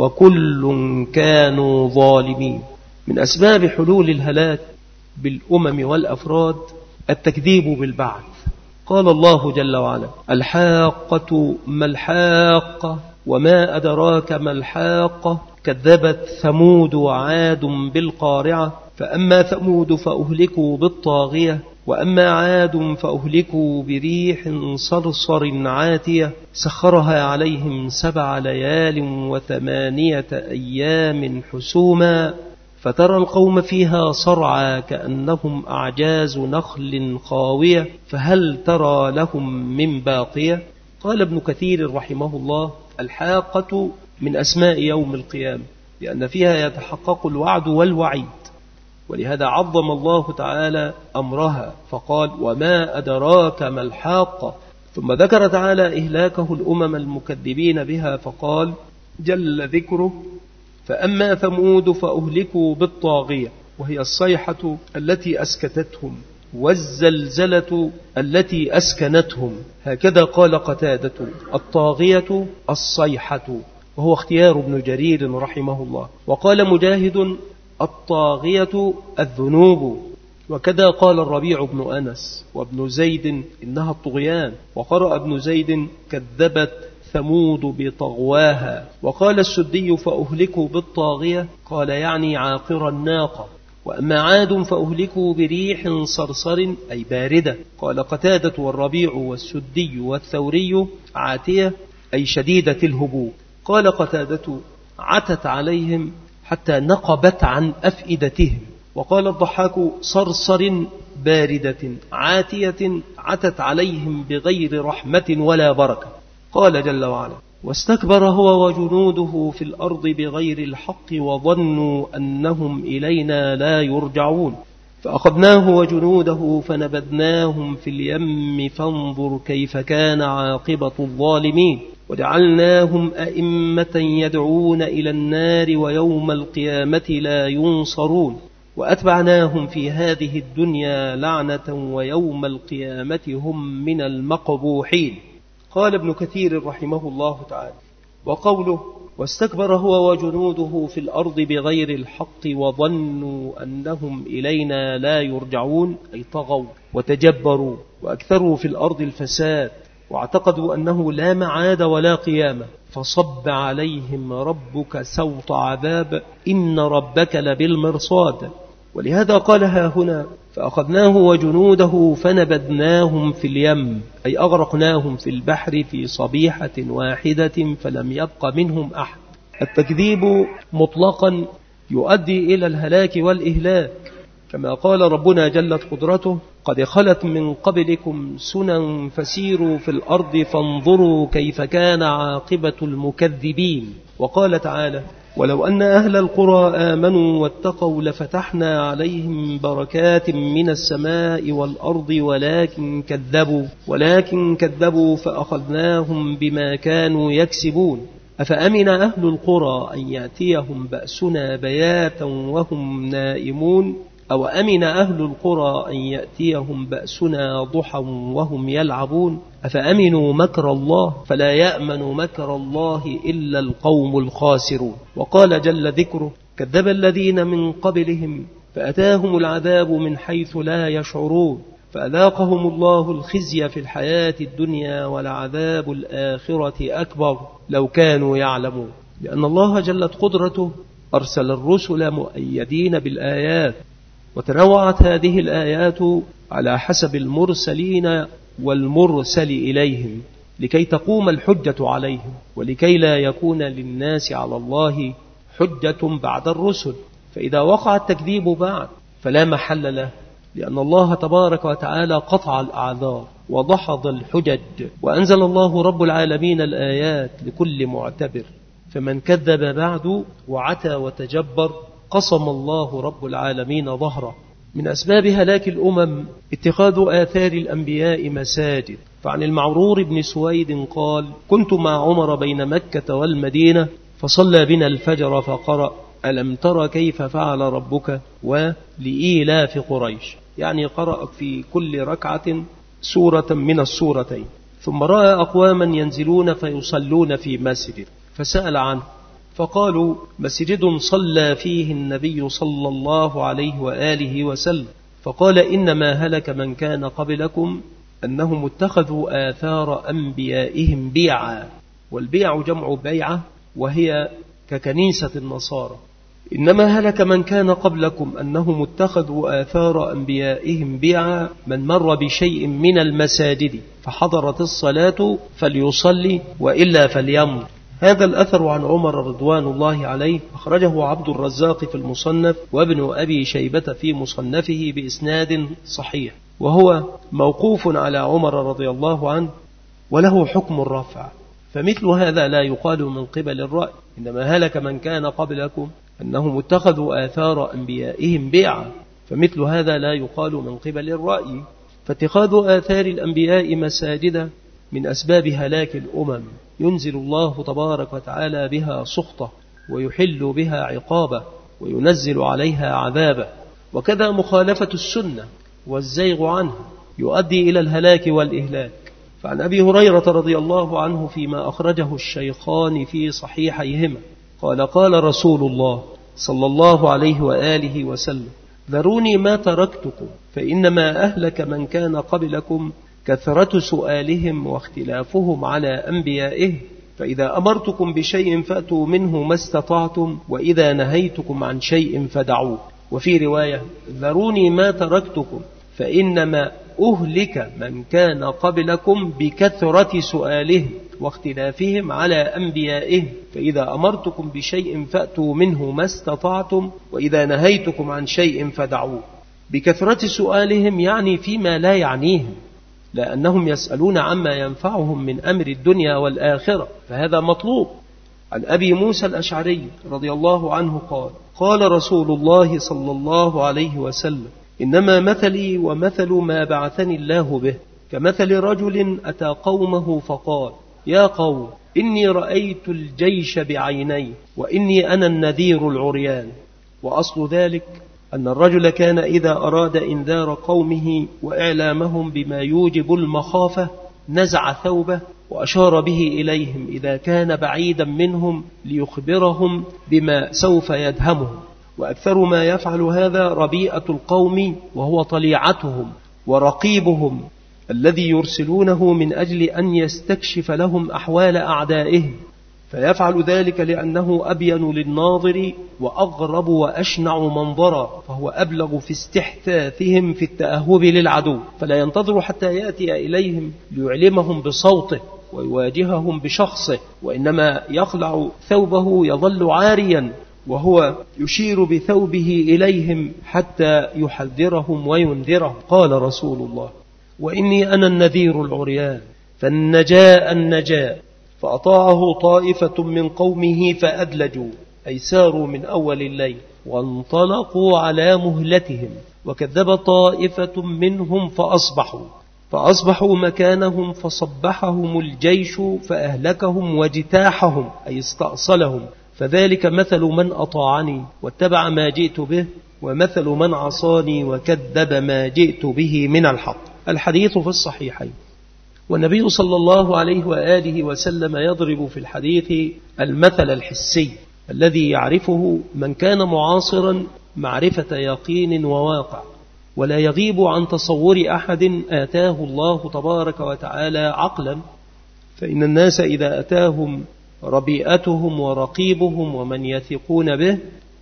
وكل كانوا ظالمين. من أسباب حلول الهلاك بالأمم والأفراد التكذيب بالبعث. قال الله جل وعلا: الحاقة ما الحاقة وما أدراك ما الحاقة كذبت ثمود وعاد بالقارعة فأما ثمود فأهلكوا بالطاغية وأما عاد فأهلكوا بريح صرصر عاتية سخرها عليهم سبع ليال وثمانية أيام حسوما فترى القوم فيها صرعى كأنهم أعجاز نخل خاوية فهل ترى لهم من باقية. قال ابن كثير رحمه الله: الحاقة من أسماء يوم القيامة، لأن فيها يتحقق الوعد والوعيد، ولهذا عظم الله تعالى أمرها فقال: وما أدراك ما الحاقة. ثم ذكر تعالى إهلاكه الأمم المكذبين بها فقال جل ذكره: فأما ثمود فأهلكوا بالطاغية، وهي الصيحة التي أسكتتهم، والزلزلة التي أسكنتهم. هكذا قال قتادة: الطاغية الصيحة، وهو اختيار ابن جرير رحمه الله. وقال مجاهد: الطاغية الذنوب. وكذا قال الربيع بن أنس وابن زيد: إنها الطغيان. وقرأ ابن زيد: كذبت ثمود بطغواها. وقال السدي: فأهلكوا بالطاغية، قال يعني عاقر الناقة. وأما عاد فأهلكوا بريح صرصر أي باردة. قال قتادة والربيع والسدي والثوري: عاتية أي شديدة الهبوب. قال قتادة: عتت عليهم حتى نقبت عن أفئدتهم. وقال الضحاك: صرصر باردة عاتية عتت عليهم بغير رحمة ولا بركة. قال جل وعلا: واستكبر هو وجنوده في الأرض بغير الحق وظنوا أنهم إلينا لا يرجعون فأخذناه وجنوده فنبذناهم في اليم فانظر كيف كان عاقبة الظالمين وجعلناهم أئمة يدعون إلى النار ويوم القيامة لا ينصرون وأتبعناهم في هذه الدنيا لعنة ويوم القيامة هم من المقبوحين. قال ابن كثير رحمه الله تعالى: وقوله واستكبر هو وجنوده في الأرض بغير الحق وظنوا أنهم إلينا لا يرجعون أي طغوا وتجبروا وأكثروا في الأرض الفساد واعتقدوا أنه لا معاد ولا قيامة فصب عليهم ربك سوط عذاب إن ربك لبالمرصاد. ولهذا قالها هنا: فأخذناه وجنوده فنبذناهم في اليم أي أغرقناهم في البحر في صبيحة واحدة فلم يبق منهم أحد. التكذيب مطلقا يؤدي إلى الهلاك والإهلاك، كما قال ربنا جلت قدرته: قد خلت من قبلكم سنن فسيروا في الأرض فانظروا كيف كان عاقبة المكذبين. وقال تعالى: ولو أن أهل القرى آمنوا واتقوا لفتحنا عليهم بركات من السماء والأرض ولكن كذبوا ولكن كذبوا فأخذناهم بما كانوا يكسبون. أفأمن أهل القرى أن يأتيهم بأسنا بياتا وهم نائمون أو أمن أهل القرى أن يأتيهم بأسنا ضحى وهم يلعبون أفأمنوا مكر الله فلا يأمن مكر الله إلا القوم الخاسرون. وقال جل ذكره: كذب الذين من قبلهم فأتاهم العذاب من حيث لا يشعرون فأذاقهم الله الخزي في الحياة الدنيا ولعذاب الآخرة أكبر لو كانوا يعلمون. لأن الله جلت قدرته أرسل الرسل مؤيدين بالآيات، وتنوعت هذه الآيات على حسب المرسلين والمرسل إليهم لكي تقوم الحجة عليهم ولكي لا يكون للناس على الله حجة بعد الرسل. فإذا وقع التكذيب بعد فلا محل له، لأن الله تبارك وتعالى قطع الأعذار وضحض الحجج، وأنزل الله رب العالمين الآيات لكل معتبر. فمن كذب بعد وعتى وتجبر قصم الله رب العالمين ظهره. من أسباب هلاك الأمم اتخاذ آثار الأنبياء مساجد. فعن المعرور بن سويد قال: كنت مع عمر بين مكة والمدينة فصلى بنا الفجر فقرأ: ألم تر كيف فعل ربك ولإيلاف قريش، يعني قرأ في كل ركعة سورة من السورتين. ثم رأى أقواما ينزلون فيصلون في مسجد فسأل عنه فقالوا: مسجد صلى فيه النبي صلى الله عليه وآله وسلم. فقال: إنما هلك من كان قبلكم أنهم اتخذوا آثار أنبيائهم بيعا، والبيع جمع بيعة وهي ككنيسة النصارى. إنما هلك من كان قبلكم أنهم اتخذوا آثار أنبيائهم بيعا، من مر بشيء من المساجد فحضرت الصلاة فليصلي وإلا فليمر. هذا الأثر عن عمر رضوان الله عليه أخرجه عبد الرزاق في المصنف وابن أبي شيبة في مصنفه بإسناد صحيح، وهو موقوف على عمر رضي الله عنه وله حكم الرفع. فمثل هذا لا يقال من قبل الرأي، إنما هلك من كان قبلكم أنهم اتخذوا آثار أنبيائهم بيعا، فمثل هذا لا يقال من قبل الرأي. فاتخاذ آثار الأنبياء مساجد من أسباب هلاك الأمم، ينزل الله تبارك وتعالى بها سخطة ويحل بها عقابة وينزل عليها عذابة. وكذا مخالفة السنة والزيغ عنها يؤدي إلى الهلاك والإهلاك. فعن أبي هريرة رضي الله عنه فيما أخرجه الشيخان في صحيحيهما قال قال رسول الله صلى الله عليه وآله وسلم: ذروني ما تركتكم فإنما أهلك من كان قبلكم كثرة سؤالهم واختلافهم على أنبيائهم، فإذا أمرتكم بشيء فأتوا منه ما استطعتم، وإذا نهيتكم عن شيء فدعوه. وفي رواية: ذروني ما تركتكم فإنما أهلك من كان قبلكم بكثرة سؤالهم واختلافهم على أنبيائهم، فإذا أمرتكم بشيء فأتوا منه ما استطعتم، وإذا نهيتكم عن شيء فدعوه. بكثرة سؤالهم يعني فيما لا يعنيهم، لأنهم يسألون عما ينفعهم من أمر الدنيا والآخرة، فهذا مطلوب. عن أبي موسى الأشعري رضي الله عنه قال قال رسول الله صلى الله عليه وسلم: إنما مثلي ومثل ما بعثني الله به كمثل رجل أتى قومه فقال: يا قوم، إني رأيت الجيش بعيني وإني أنا النذير العريان. وأصل ذلك أن الرجل كان إذا أراد إنذار قومه وإعلامهم بما يوجب المخافة نزع ثوبه وأشار به إليهم إذا كان بعيدا منهم ليخبرهم بما سوف يدهمهم. وأكثر ما يفعل هذا ربيئة القوم، وهو طليعتهم ورقيبهم الذي يرسلونه من أجل أن يستكشف لهم أحوال أعدائهم، فيفعل ذلك لأنه أبين للناظر وأغرب وأشنع منظرا، فهو أبلغ في استحثاثهم في التأهب للعدو، فلا ينتظر حتى يأتي إليهم ليعلمهم بصوته ويواجههم بشخصه، وإنما يخلع ثوبه يظل عاريا وهو يشير بثوبه إليهم حتى يحذرهم وينذرهم. قال رسول الله: وإني أنا النذير العريان، فالنجاء النجاء. فأطاعه طائفة من قومه فأدلجوا، أي ساروا من أول الليل وانطلقوا على مهلتهم، وكذب طائفة منهم فأصبحوا فأصبحوا مكانهم فصبحهم الجيش فأهلكهم واجتاحهم، أي استأصلهم. فذلك مثل من أطاعني واتبع ما جئت به، ومثل من عصاني وكذب ما جئت به من الحق. الحديث في الصحيحين. والنبي صلى الله عليه وآله وسلم يضرب في الحديث المثل الحسي الذي يعرفه من كان معاصرا معرفة يقين وواقع، ولا يغيب عن تصور أحد آتاه الله تبارك وتعالى عقلا. فإن الناس إذا أتاهم ربيئتهم ورقيبهم ومن يثقون به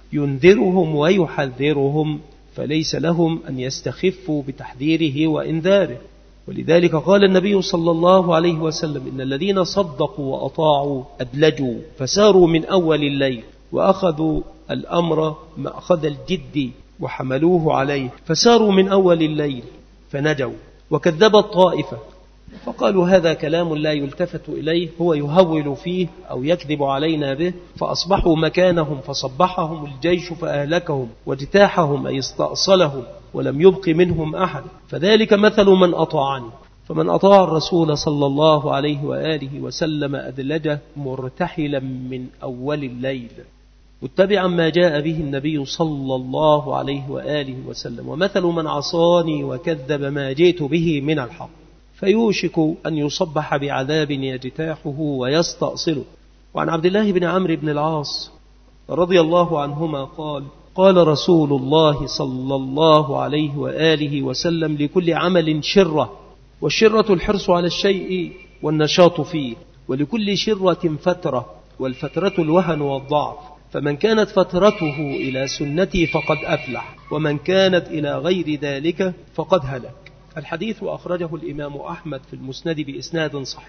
ينذرهم ويحذرهم، فليس لهم أن يستخفوا بتحذيره وإنذاره. ولذلك قال النبي صلى الله عليه وسلم: إن الذين صدقوا وأطاعوا أدلجوا، فساروا من أول الليل وأخذوا الأمر مأخذ الجد وحملوه عليه، فساروا من أول الليل فنجوا. وكذب الطائفة فقالوا: هذا كلام لا يلتفت إليه، هو يهول فيه أو يكذب علينا به، فأصبحوا مكانهم فصبحهم الجيش فأهلكهم واجتاحهم، أي استأصلهم، ولم يبق منهم أحد. فذلك مثل من أطاعني. فمن أطاع الرسول صلى الله عليه وآله وسلم أدلجه مرتحلا من أول الليل متبعا ما جاء به النبي صلى الله عليه وآله وسلم. ومثل من عصاني وكذب ما جئت به من الحق، فيوشك أن يصبح بعذاب يجتاحه ويستأصله. وعن عبد الله بن عمرو بن العاص رضي الله عنهما قال: قال رسول الله صلى الله عليه وآله وسلم: لكل عمل شرة، والشرة الحرص على الشيء والنشاط فيه، ولكل شرة فترة، والفترة الوهن والضعف، فمن كانت فترته إلى سنتي فقد أفلح، ومن كانت إلى غير ذلك فقد هلك. الحديث أخرجه الإمام أحمد في المسند بإسناد صحيح.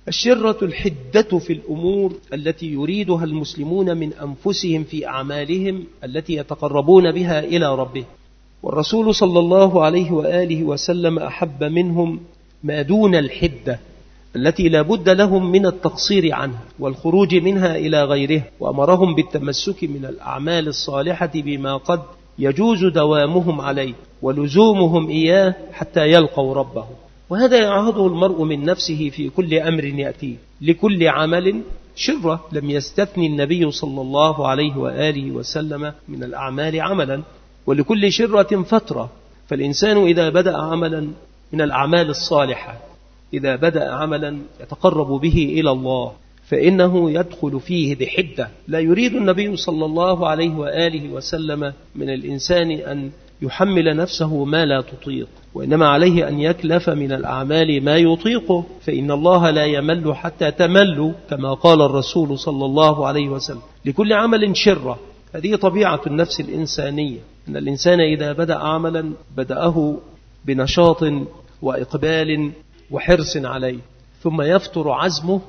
الشرة الحدة في الأمور التي يريدها المسلمون من أنفسهم في أعمالهم التي يتقربون بها إلى ربهم. والرسول صلى الله عليه وآله وسلم أحب منهم ما دون الحدة التي لا بد لهم من التقصير عنها والخروج منها إلى غيرها، وأمرهم بالتمسك من الأعمال الصالحة بما قد يجوز دوامهم عليه ولزومهم إياه حتى يلقوا ربهم. وهذا يعهده المرء من نفسه في كل أمر يأتيه. لكل عمل شرة، لم يستثني النبي صلى الله عليه وآله وسلم من الأعمال عملا، ولكل شرة فترة. فالإنسان إذا بدأ عملا من الأعمال الصالحة، إذا بدأ عملا يتقرب به إلى الله، فإنه يدخل فيه بحدة. لا يريد النبي صلى الله عليه وآله وسلم من الإنسان أن يحمل نفسه ما لا تطيق، وإنما عليه أن يكلف من الأعمال ما يطيقه، فإن الله لا يمل حتى تملوا، كما قال الرسول صلى الله عليه وسلم. لكل عمل شرة، هذه طبيعة النفس الإنسانية، أن الإنسان إذا بدأ عملا بدأه بنشاط وإقبال وحرص عليه، ثم يفتر عزمه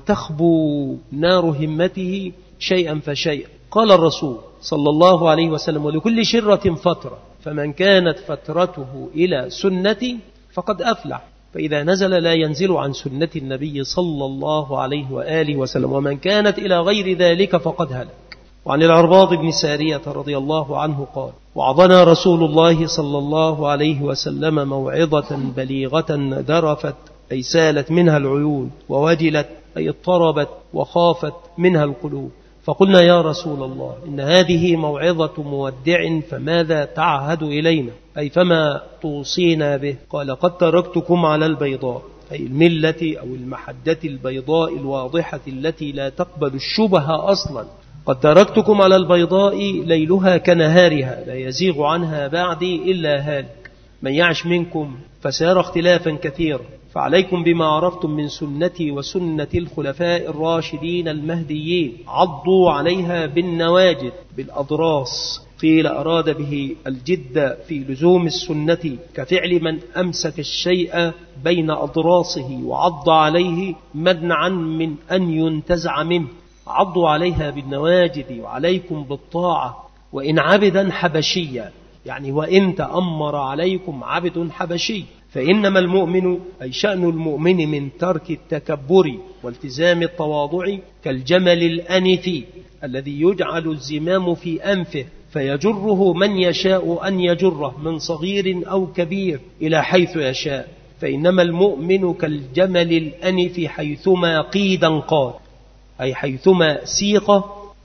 وتخبو نار همته شيئا فشيئا. قال الرسول صلى الله عليه وسلم: ولكل شرة فترة، فمن كانت فترته إلى سنتي فقد أفلح. فإذا نزل لا ينزل عن سنة النبي صلى الله عليه وآله وسلم، ومن كانت إلى غير ذلك فقد هلك. وعن العرباض بن سارية رضي الله عنه قال: وعظنا رسول الله صلى الله عليه وسلم موعظة بليغة ذرفت أي سالت منها العيون، ووجلت أي اضطربت وخافت منها القلوب. فقلنا: يا رسول الله، إن هذه موعظة مودع، فماذا تعهد إلينا؟ أي فما توصينا به؟ قال: قد تركتكم على البيضاء، أي الملة أو المحجة البيضاء الواضحة التي لا تقبل الشبهة أصلا. قد تركتكم على البيضاء ليلها كنهارها، لا يزيغ عنها بعدي إلا هالك. من يعش منكم فسيرى اختلافا كثيرا، فعليكم بما عرفتم من سنتي وسنة الخلفاء الراشدين المهديين، عضوا عليها بالنواجذ بالأضراس. قيل أراد به الجد في لزوم السنة، كفعل من أمسك الشيء بين أضراسه وعض عليه منعا من أن ينتزع منه. عضوا عليها بالنواجذ، وعليكم بالطاعة وإن عبدا حبشيا، يعني وإن تأمر عليكم عبد حبشي. فإنما المؤمن أي شأن المؤمن من ترك التكبر والتزام التواضع كالجمل الأنف الذي يجعل الزمام في أنفه فيجره من يشاء أن يجره من صغير أو كبير إلى حيث يشاء. فإنما المؤمن كالجمل الأنف حيثما قيدا قاد، أي حيثما سيق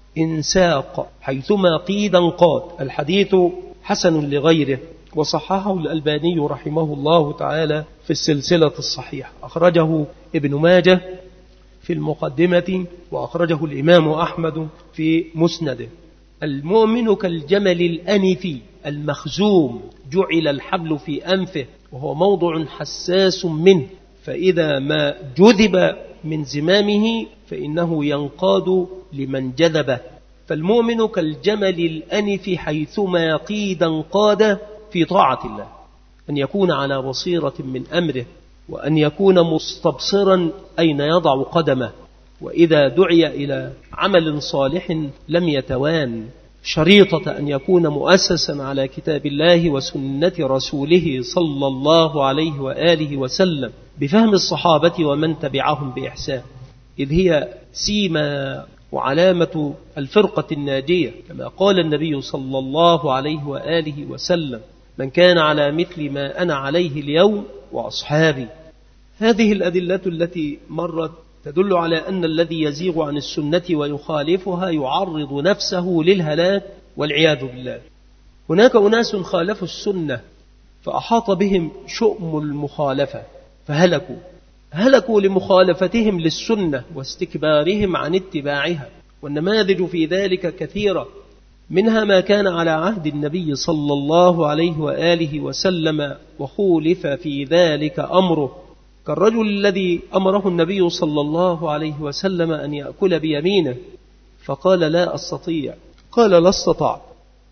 انساق، حيثما قيدا قاد. الحديث حسن لغيره، وصححه الألباني رحمه الله تعالى في السلسلة الصحيحة. أخرجه ابن ماجه في المقدمة، وأخرجه الإمام أحمد في مسنده. المؤمن كالجمل الأنف المخزوم، جعل الحبل في أنفه وهو موضع حساس منه، فإذا ما جذب من زمامه فإنه ينقاد لمن جذبه. فالمؤمن كالجمل الأنف حيثما قيد انقاد في طاعة الله، أن يكون على بصيرة من أمره، وأن يكون مستبصرا أين يضع قدمه، وإذا دعي إلى عمل صالح لم يتوان، شريطة أن يكون مؤسسا على كتاب الله وسنة رسوله صلى الله عليه وآله وسلم بفهم الصحابة ومن تبعهم بإحسان، إذ هي سيما وعلامة الفرقة الناجية، كما قال النبي صلى الله عليه وآله وسلم: من كان على مثل ما أنا عليه اليوم وأصحابي. هذه الأدلة التي مرت تدل على أن الذي يزيغ عن السنة ويخالفها يعرض نفسه للهلاك والعياذ بالله. هناك أناس خالفوا السنة فأحاط بهم شؤم المخالفة فهلكوا، هلكوا لمخالفتهم للسنة واستكبارهم عن اتباعها. والنماذج في ذلك كثيرة، منها ما كان على عهد النبي صلى الله عليه وآله وسلم وخولف في ذلك أمره، كالرجل الذي أمره النبي صلى الله عليه وسلم أن يأكل بيمينه فقال: لا أستطيع. قال: لا استطعت،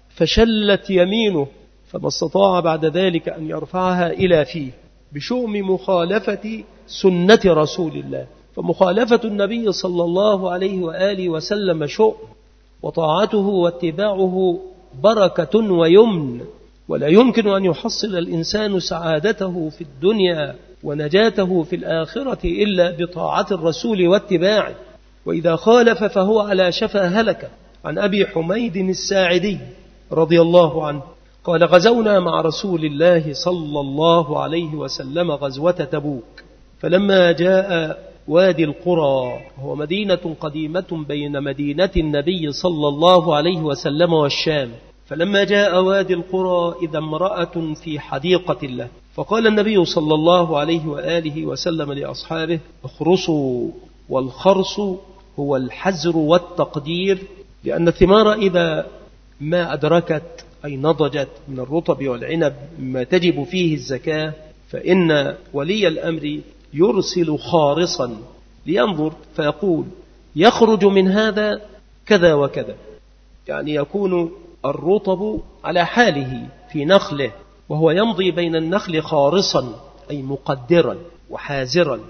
فشلت يمينه، فما استطاع بعد ذلك أن يرفعها إلى فيه بشؤم مخالفة سنة رسول الله فمخالفة النبي صلى الله عليه وآله وسلم شؤم، وطاعته واتباعه بركة ويمن، ولا يمكن أن يحصل الإنسان سعادته في الدنيا ونجاته في الآخرة إلا بطاعة الرسول واتباعه، وإذا خالف فهو على شفا هلكة. عن أبي حميد الساعدي رضي الله عنه قال: غزونا مع رسول الله صلى الله عليه وسلم غزوة تبوك، فلما جاء وادي القرى، هو مدينة قديمة بين مدينة النبي صلى الله عليه وسلم والشام، فلما جاء وادي القرى إذا امرأة في حديقة له، فقال النبي صلى الله عليه وآله وسلم لأصحابه: اخرصوا، والخرص هو الحزر والتقدير، لأن الثمار إذا ما أدركت أي نضجت من الرطب والعنب ما تجب فيه الزكاة، فإن ولي الأمر يرسل خارصا لينظر فيقول: يخرج من هذا كذا وكذا، يعني يكون الرطب على حاله في نخله، وهو يمضي بين النخل خارصا أي مقدرا وحازرا،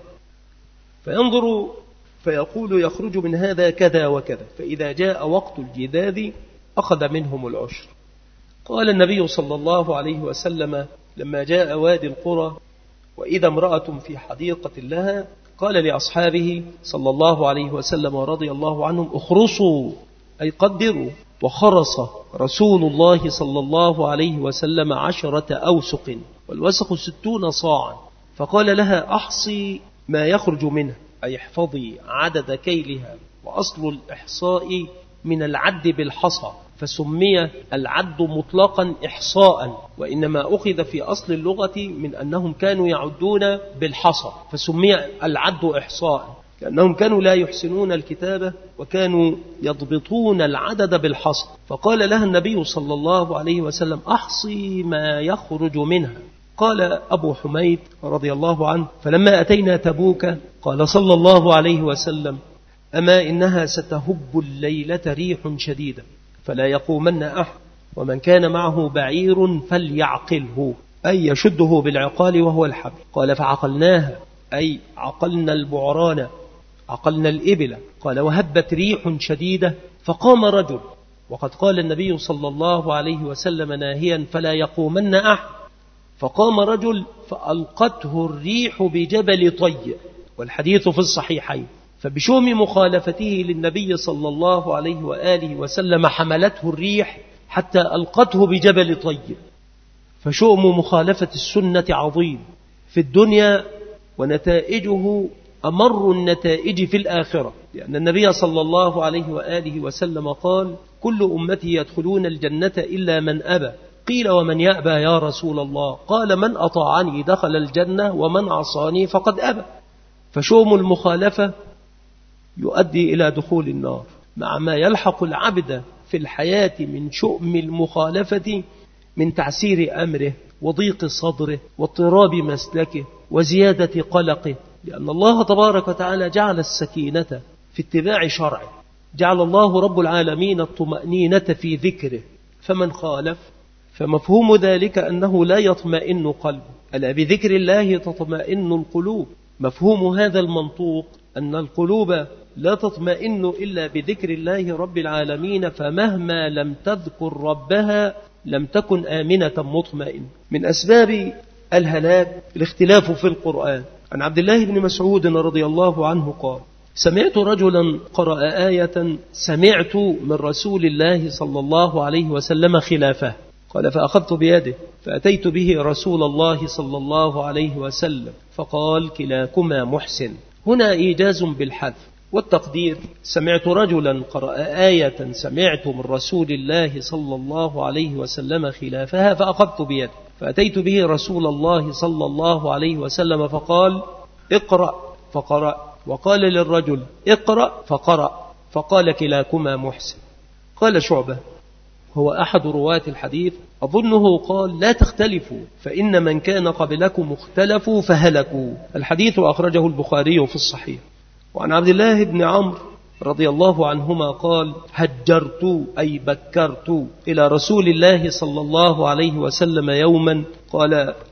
فينظر فيقول: يخرج من هذا كذا وكذا، فإذا جاء وقت الجذاذ أخذ منهم العشر. قال النبي صلى الله عليه وسلم: لما جاء وادي القرى وإذا امرأة في حديقة لها، قال لأصحابه صلى الله عليه وسلم ورضي الله عنهم: اخرصوا أي قدروا. وخرص رسول الله صلى الله عليه وسلم عشرة أوسق، والوسق ستون صاعا، فقال لها: أحصي ما يخرج منها، أي احفظي عدد كيلها. وأصل الإحصاء من العد بالحصى، فسمي العد مطلقا إحصاء، وإنما أخذ في أصل اللغة من أنهم كانوا يعدون بالحصى، فسمي العد إحصاء، لأنهم كانوا لا يحسنون الكتابة وكانوا يضبطون العدد بالحصى. فقال لها النبي صلى الله عليه وسلم: أحصي ما يخرج منها. قال أبو حميد رضي الله عنه: فلما أتينا تبوك قال صلى الله عليه وسلم: أما إنها ستهب الليلة ريح شديدة فلا يقومن أحد، ومن كان معه بعير فليعقله، أي يشده بالعقال وهو الحبل. قال: فعقلناها، أي عقلنا البعران، عقلنا الإبل. قال: وهبت ريح شديدة فقام رجل، وقد قال النبي صلى الله عليه وسلم ناهيا: فلا يقومن أحد، فقام رجل فألقته الريح بجبل طي، والحديث في الصحيحين. فبشؤم مخالفته للنبي صلى الله عليه وآله وسلم حملته الريح حتى ألقته بجبل طي. فشؤم مخالفة السنة عظيم في الدنيا، ونتائجه أمر النتائج في الآخرة، لأن النبي صلى الله عليه وآله وسلم قال: كل أمتي يدخلون الجنة إلا من أبى. قيل: ومن يأبى يا رسول الله؟ قال: من أطاعني دخل الجنة، ومن عصاني فقد أبى. فشؤم المخالفة يؤدي إلى دخول النار، مع ما يلحق العبد في الحياة من شؤم المخالفة من تعسير أمره وضيق صدره واضطراب مسلكه وزيادة قلقه، لأن الله تبارك وتعالى جعل السكينة في اتباع شرعه، جعل الله رب العالمين الطمأنينة في ذكره، فمن خالف فمفهوم ذلك أنه لا يطمئن قلبه. ألا بذكر الله تطمئن القلوب. مفهوم هذا المنطوق أن القلوب لا تطمئن إلا بذكر الله رب العالمين، فمهما لم تذكر ربها لم تكن آمنة مطمئن. من أسباب الهلاك الاختلاف في القرآن. عن عبد الله بن مسعود رضي الله عنه قال: سمعت رجلا قرأ آية سمعت من رسول الله صلى الله عليه وسلم خلافه، قال: فأخذت بيده فأتيت به رسول الله صلى الله عليه وسلم فقال: كلاكما محسن. هنا إيجاز بالحذف، والتقدير: سمعت رجلا قرأ آية سمعت من رسول الله صلى الله عليه وسلم خلافها فأخذت بيده فأتيت به رسول الله صلى الله عليه وسلم فقال: اقرأ، فقرأ، وقال للرجل: اقرأ، فقرأ، فقال: كلاكما محسن. قال شعبة هو أحد رواة الحديث أظنه قال: لا تختلفوا فإن من كان قبلكم اختلفوا فهلكوا. الحديث أخرجه البخاري في الصحيح. وعن عبد الله بن عمرو رضي الله عنهما قال: هجرت أي بكرت إلى رسول الله صلى الله عليه وسلم يوما، قال: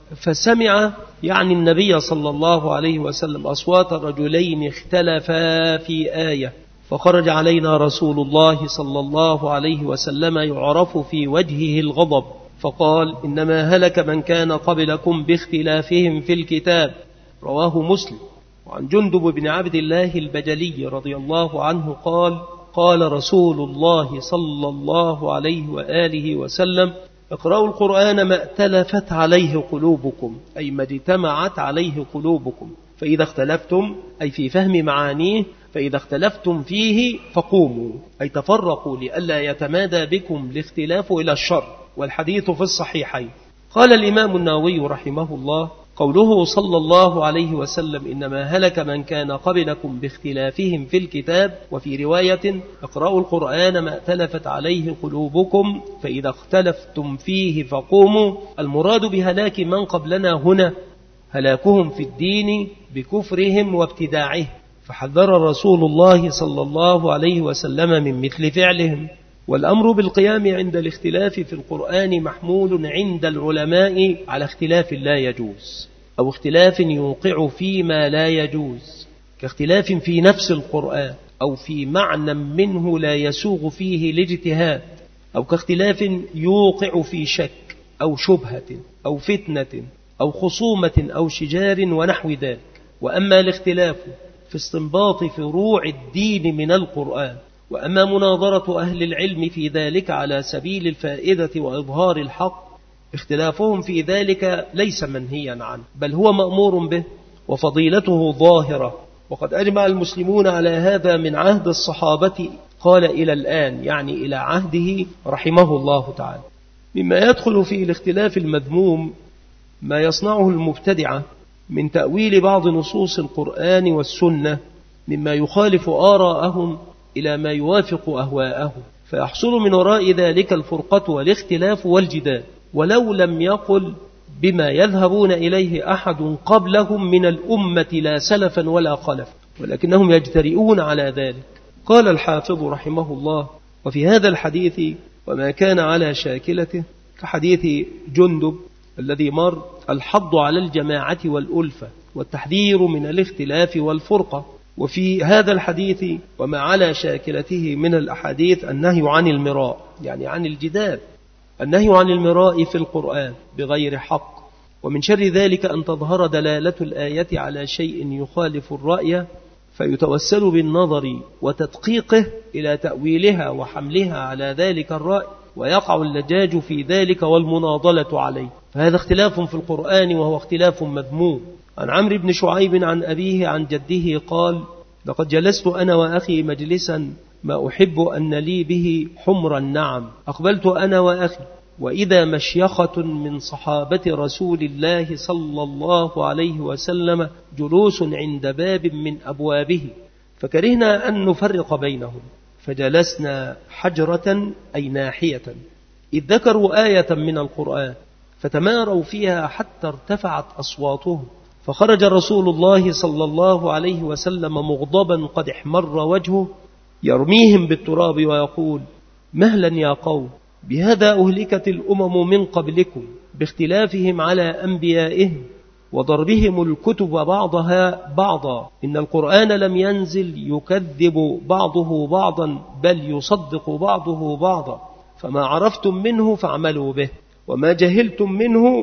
فسمع يعني النبي صلى الله عليه وسلم أصوات رجلين اختلفا في آية، فخرج علينا رسول الله صلى الله عليه وسلم يعرف في وجهه الغضب، فقال: إنما هلك من كان قبلكم باختلافهم في الكتاب. رواه مسلم. وعن جندب بن عبد الله البجلي رضي الله عنه قال: قال رسول الله صلى الله عليه وآله وسلم: اقرأوا القرآن ما ائتلفت عليه قلوبكم، أي ما اجتمعت عليه قلوبكم، فإذا اختلفتم أي في فهم معانيه، فإذا اختلفتم فيه فقوموا، أي تفرقوا لئلا يتمادى بكم الاختلاف إلى الشر. والحديث في الصحيحين. قال الإمام النووي رحمه الله: قوله صلى الله عليه وسلم: إنما هلك من كان قبلكم باختلافهم في الكتاب، وفي رواية: اقرأوا القرآن ما ائتلفت عليه قلوبكم فإذا اختلفتم فيه فقوموا. المراد بهلاك من قبلنا هنا هلاكهم في الدين بكفرهم وابتداعه، فحذر رسول الله صلى الله عليه وسلم من مثل فعلهم. والأمر بالقيام عند الاختلاف في القرآن محمول عند العلماء على اختلاف لا يجوز، أو اختلاف يوقع فيما لا يجوز، كاختلاف في نفس القرآن، أو في معنى منه لا يسوغ فيه الاجتهاد، أو كاختلاف يوقع في شك أو شبهة أو فتنة أو خصومة أو شجار ونحو ذلك. وأما الاختلاف في استنباط فروع الدين من القرآن، وأما مناظرة أهل العلم في ذلك على سبيل الفائدة وإظهار الحق، اختلافهم في ذلك ليس منهيا عنه، بل هو مأمور به وفضيلته ظاهرة، وقد أجمع المسلمون على هذا من عهد الصحابة قال إلى الآن، يعني إلى عهده رحمه الله تعالى. مما يدخل في الاختلاف المذموم ما يصنعه المبتدعة من تأويل بعض نصوص القرآن والسنة مما يخالف آراءهم إلى ما يوافق أهواءهم، فيحصل من وراء ذلك الفرقة والاختلاف والجدال، ولو لم يقل بما يذهبون إليه أحد قبلهم من الأمة لا سلفا ولا خلف، ولكنهم يجترئون على ذلك. قال الحافظ رحمه الله: وفي هذا الحديث وما كان على شاكلته، كحديث جندب الذي مر، الحض على الجماعة والألفة والتحذير من الاختلاف والفرقة. وفي هذا الحديث وما على شاكلته من الأحاديث النهي عن المراء، يعني عن الجدال، النهي عن المراء في القرآن بغير حق. ومن شر ذلك أن تظهر دلالة الآية على شيء يخالف الرأي فيتوسل بالنظر وتدقيقه إلى تأويلها وحملها على ذلك الرأي، ويقع اللجاج في ذلك والمناضلة عليه، فهذا اختلاف في القرآن وهو اختلاف مذموم. عن عمرو بن شعيب عن أبيه عن جده قال: لقد جلست أنا وأخي مجلسا ما أحب أن لي به حمر النعم، أقبلت أنا وأخي وإذا مشيخة من صحابة رسول الله صلى الله عليه وسلم جلوس عند باب من أبوابه، فكرهنا أن نفرق بينهم، فجلسنا حجرة أي ناحية، إذ ذكروا آية من القرآن فتماروا فيها حتى ارتفعت أصواتهم، فخرج رسول الله صلى الله عليه وسلم مغضبا قد احمر وجهه يرميهم بالتراب ويقول: مهلا يا قوم، بهذا أهلكت الأمم من قبلكم باختلافهم على أنبيائهم وضربهم الكتب بعضها بعضا، إن القرآن لم ينزل يكذب بعضه بعضا بل يصدق بعضه بعضا، فما عرفتم منه فاعملوا به، وما جهلتم منه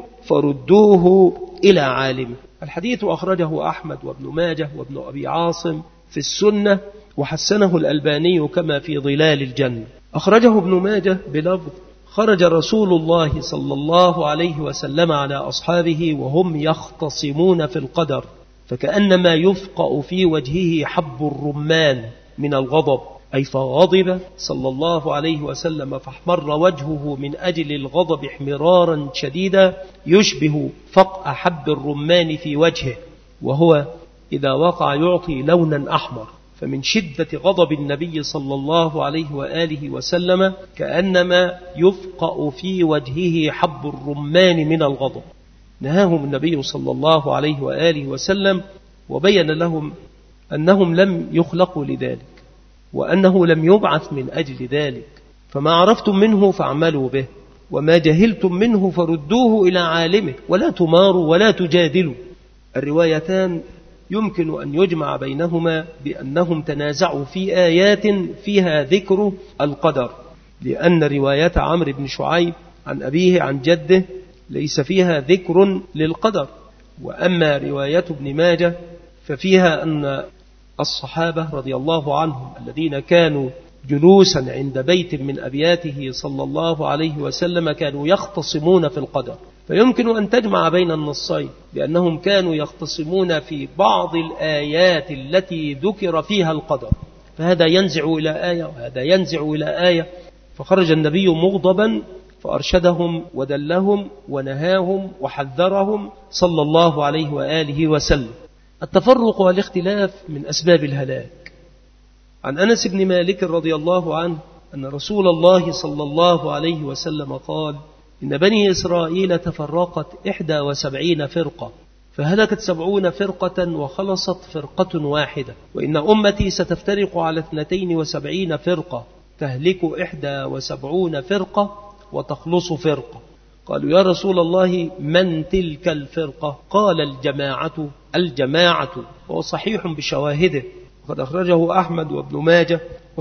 فردوه إلى عالمه. الحديث أخرجه أحمد وابن ماجه وابن أبي عاصم في السنة، وحسنه الألباني كما في ظلال الجنة. أخرجه ابن ماجه بلفظ: خرج رسول الله صلى الله عليه وسلم على أصحابه وهم يختصمون في القدر، فكأنما يفقأ في وجهه حب الرمان من الغضب، أي فغضب صلى الله عليه وسلم فاحمر وجهه من أجل الغضب احمرارا شديدا يشبه فقأ حب الرمان في وجهه، وهو إذا وقع يعطي لونا أحمر. فمن شدة غضب النبي صلى الله عليه وآله وسلم كأنما يفقأ في وجهه حب الرمان من الغضب. نهاهم النبي صلى الله عليه وآله وسلم وبين لهم أنهم لم يخلقوا لذلك، وأنه لم يبعث من أجل ذلك، فما عرفتم منه فاعملوا به، وما جهلتم منه فردوه إلى عالمه ولا تماروا ولا تجادلوا. الروايتان يمكن أن يجمع بينهما بأنهم تنازعوا في آيات فيها ذكر القدر، لأن رواية عمرو بن شعيب عن أبيه عن جده ليس فيها ذكر للقدر، وأما رواية ابن ماجه ففيها أن الصحابة رضي الله عنهم الذين كانوا جلوسا عند بيت من أبياته صلى الله عليه وسلم كانوا يختصمون في القدر، فيمكن أن تجمع بين النصين بأنهم كانوا يختصمون في بعض الآيات التي ذكر فيها القدر، فهذا ينزع إلى آية وهذا ينزع إلى آية، فخرج النبي مغضبا فأرشدهم ودلهم ونهاهم وحذرهم صلى الله عليه وآله وسلم. التفرق والاختلاف من أسباب الهلاك. عن أنس بن مالك رضي الله عنه أن رسول الله صلى الله عليه وسلم قال: إن بني إسرائيل تفرقت إحدى وسبعين فرقة، فهلكت سبعون فرقة وخلصت فرقة واحدة، وإن أمتي ستفترق على اثنتين وسبعين فرقة، تهلك إحدى وسبعون فرقة وتخلص فرقة. قالوا: يا رسول الله من تلك الفرقة؟ قال: الجماعة الجماعة، وهو صحيح بشواهده، وقد أخرجه أحمد وابن ماجه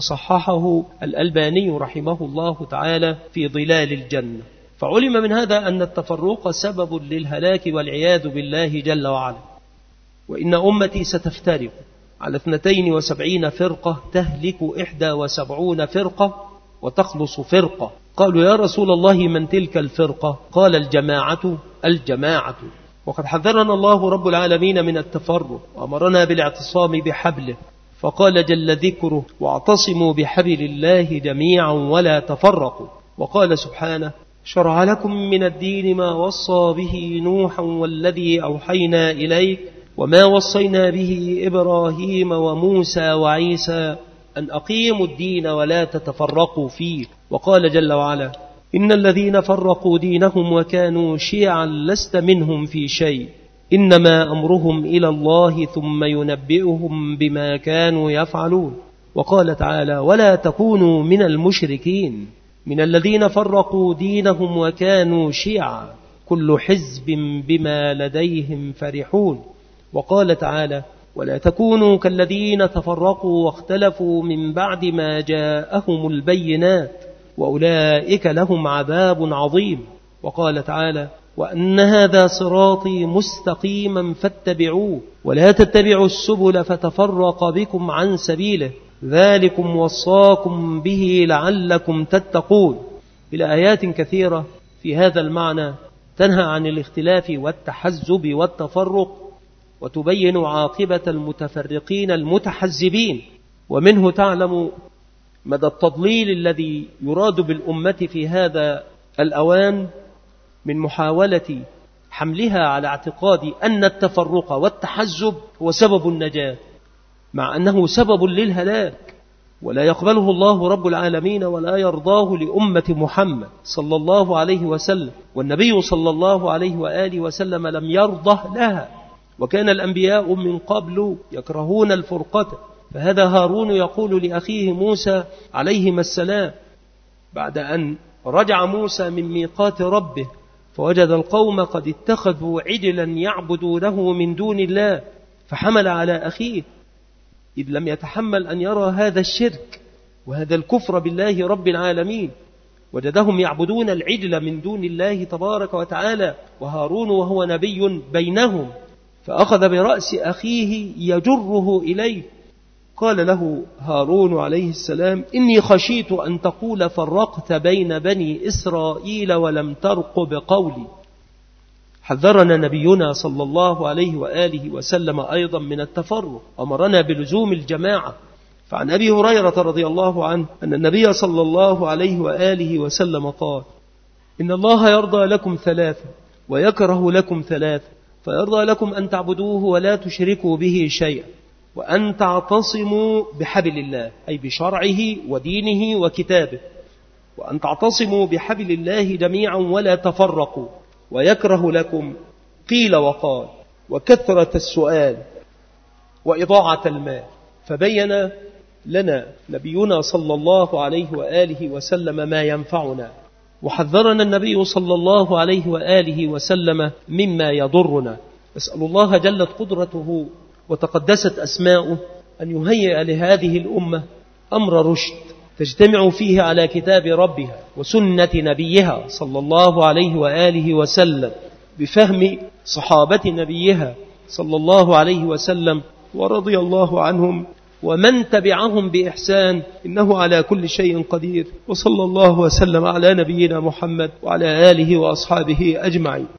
وصححه الألباني رحمه الله تعالى في ظلال الجنة. فعلم من هذا أن التفرق سبب للهلاك والعياذ بالله جل وعلا. وإن أمتي ستفترق على اثنتين وسبعين فرقة، تهلك إحدى وسبعون فرقة وتخلص فرقة. قالوا: يا رسول الله من تلك الفرقة؟ قال: الجماعة الجماعة. وقد حذرنا الله رب العالمين من التفرق وأمرنا بالاعتصام بحبله، فقال جل ذكره: واعتصموا بحبل الله جميعا ولا تفرقوا. وقال سبحانه: شرع لكم من الدين ما وصى به نوحا والذي أوحينا إليك وما وصينا به إبراهيم وموسى وعيسى أن أقيموا الدين ولا تتفرقوا فيه. وقال جل وعلا: إن الذين فرقوا دينهم وكانوا شيعا لست منهم في شيء إنما أمرهم إلى الله ثم ينبئهم بما كانوا يفعلون. وقال تعالى: ولا تكونوا من المشركين من الذين فرقوا دينهم وكانوا شيعا كل حزب بما لديهم فرحون. وقال تعالى: ولا تكونوا كالذين تفرقوا واختلفوا من بعد ما جاءهم البينات وأولئك لهم عذاب عظيم. وقال تعالى: وأن هذا صراطي مستقيما فاتبعوه ولا تتبعوا السبل فتفرق بكم عن سبيله ذلكم وصاكم به لعلكم تتقون. إلى آيات كثيرة في هذا المعنى تنهى عن الاختلاف والتحزب والتفرق وتبين عاقبة المتفرقين المتحزبين. ومنه تعلم مدى التضليل الذي يراد بالأمة في هذا الأوان من محاولة حملها على اعتقاد أن التفرق والتحزب هو سبب النجاة، مع أنه سبب للهلاك، ولا يقبله الله رب العالمين ولا يرضاه لأمة محمد صلى الله عليه وسلم، والنبي صلى الله عليه وآله وسلم لم يرضه لها، وكان الأنبياء من قبل يكرهون الفرقة. فهذا هارون يقول لأخيه موسى عليهما السلام بعد أن رجع موسى من ميقات ربه فوجد القوم قد اتخذوا عجلا يعبدونه من دون الله، فحمل على أخيه إذ لم يتحمل أن يرى هذا الشرك وهذا الكفر بالله رب العالمين، وجدهم يعبدون العجل من دون الله تبارك وتعالى، وهارون وهو نبي بينهم، فأخذ برأس أخيه يجره إليه. قال له هارون عليه السلام: إني خشيت أن تقول فرقت بين بني إسرائيل ولم ترقب قولي. حذرنا نبينا صلى الله عليه وآله وسلم أيضا من التفرق، أمرنا بلزوم الجماعة. فعن أبي هريرة رضي الله عنه أن النبي صلى الله عليه وآله وسلم قال: إن الله يرضى لكم ثلاثة ويكره لكم ثلاثة، فيرضى لكم أن تعبدوه ولا تشركوا به شيئا، وأن تعتصموا بحبل الله أي بشرعه ودينه وكتابه، وأن تعتصموا بحبل الله جميعا ولا تفرقوا، ويكره لكم قيل وقال وكثرة السؤال وإضاعة المال. فبين لنا نبينا صلى الله عليه وآله وسلم ما ينفعنا وحذرنا النبي صلى الله عليه وآله وسلم مما يضرنا. نسأل الله جلت قدرته وتقدست أسماؤه أن يهيئ لهذه الأمة أمر رشد تجتمع فيه على كتاب ربها وسنة نبيها صلى الله عليه وآله وسلم بفهم صحابة نبيها صلى الله عليه وسلم ورضي الله عنهم ومن تبعهم بإحسان، إنه على كل شيء قدير. وصلى الله وسلم على نبينا محمد وعلى آله وأصحابه أجمعين.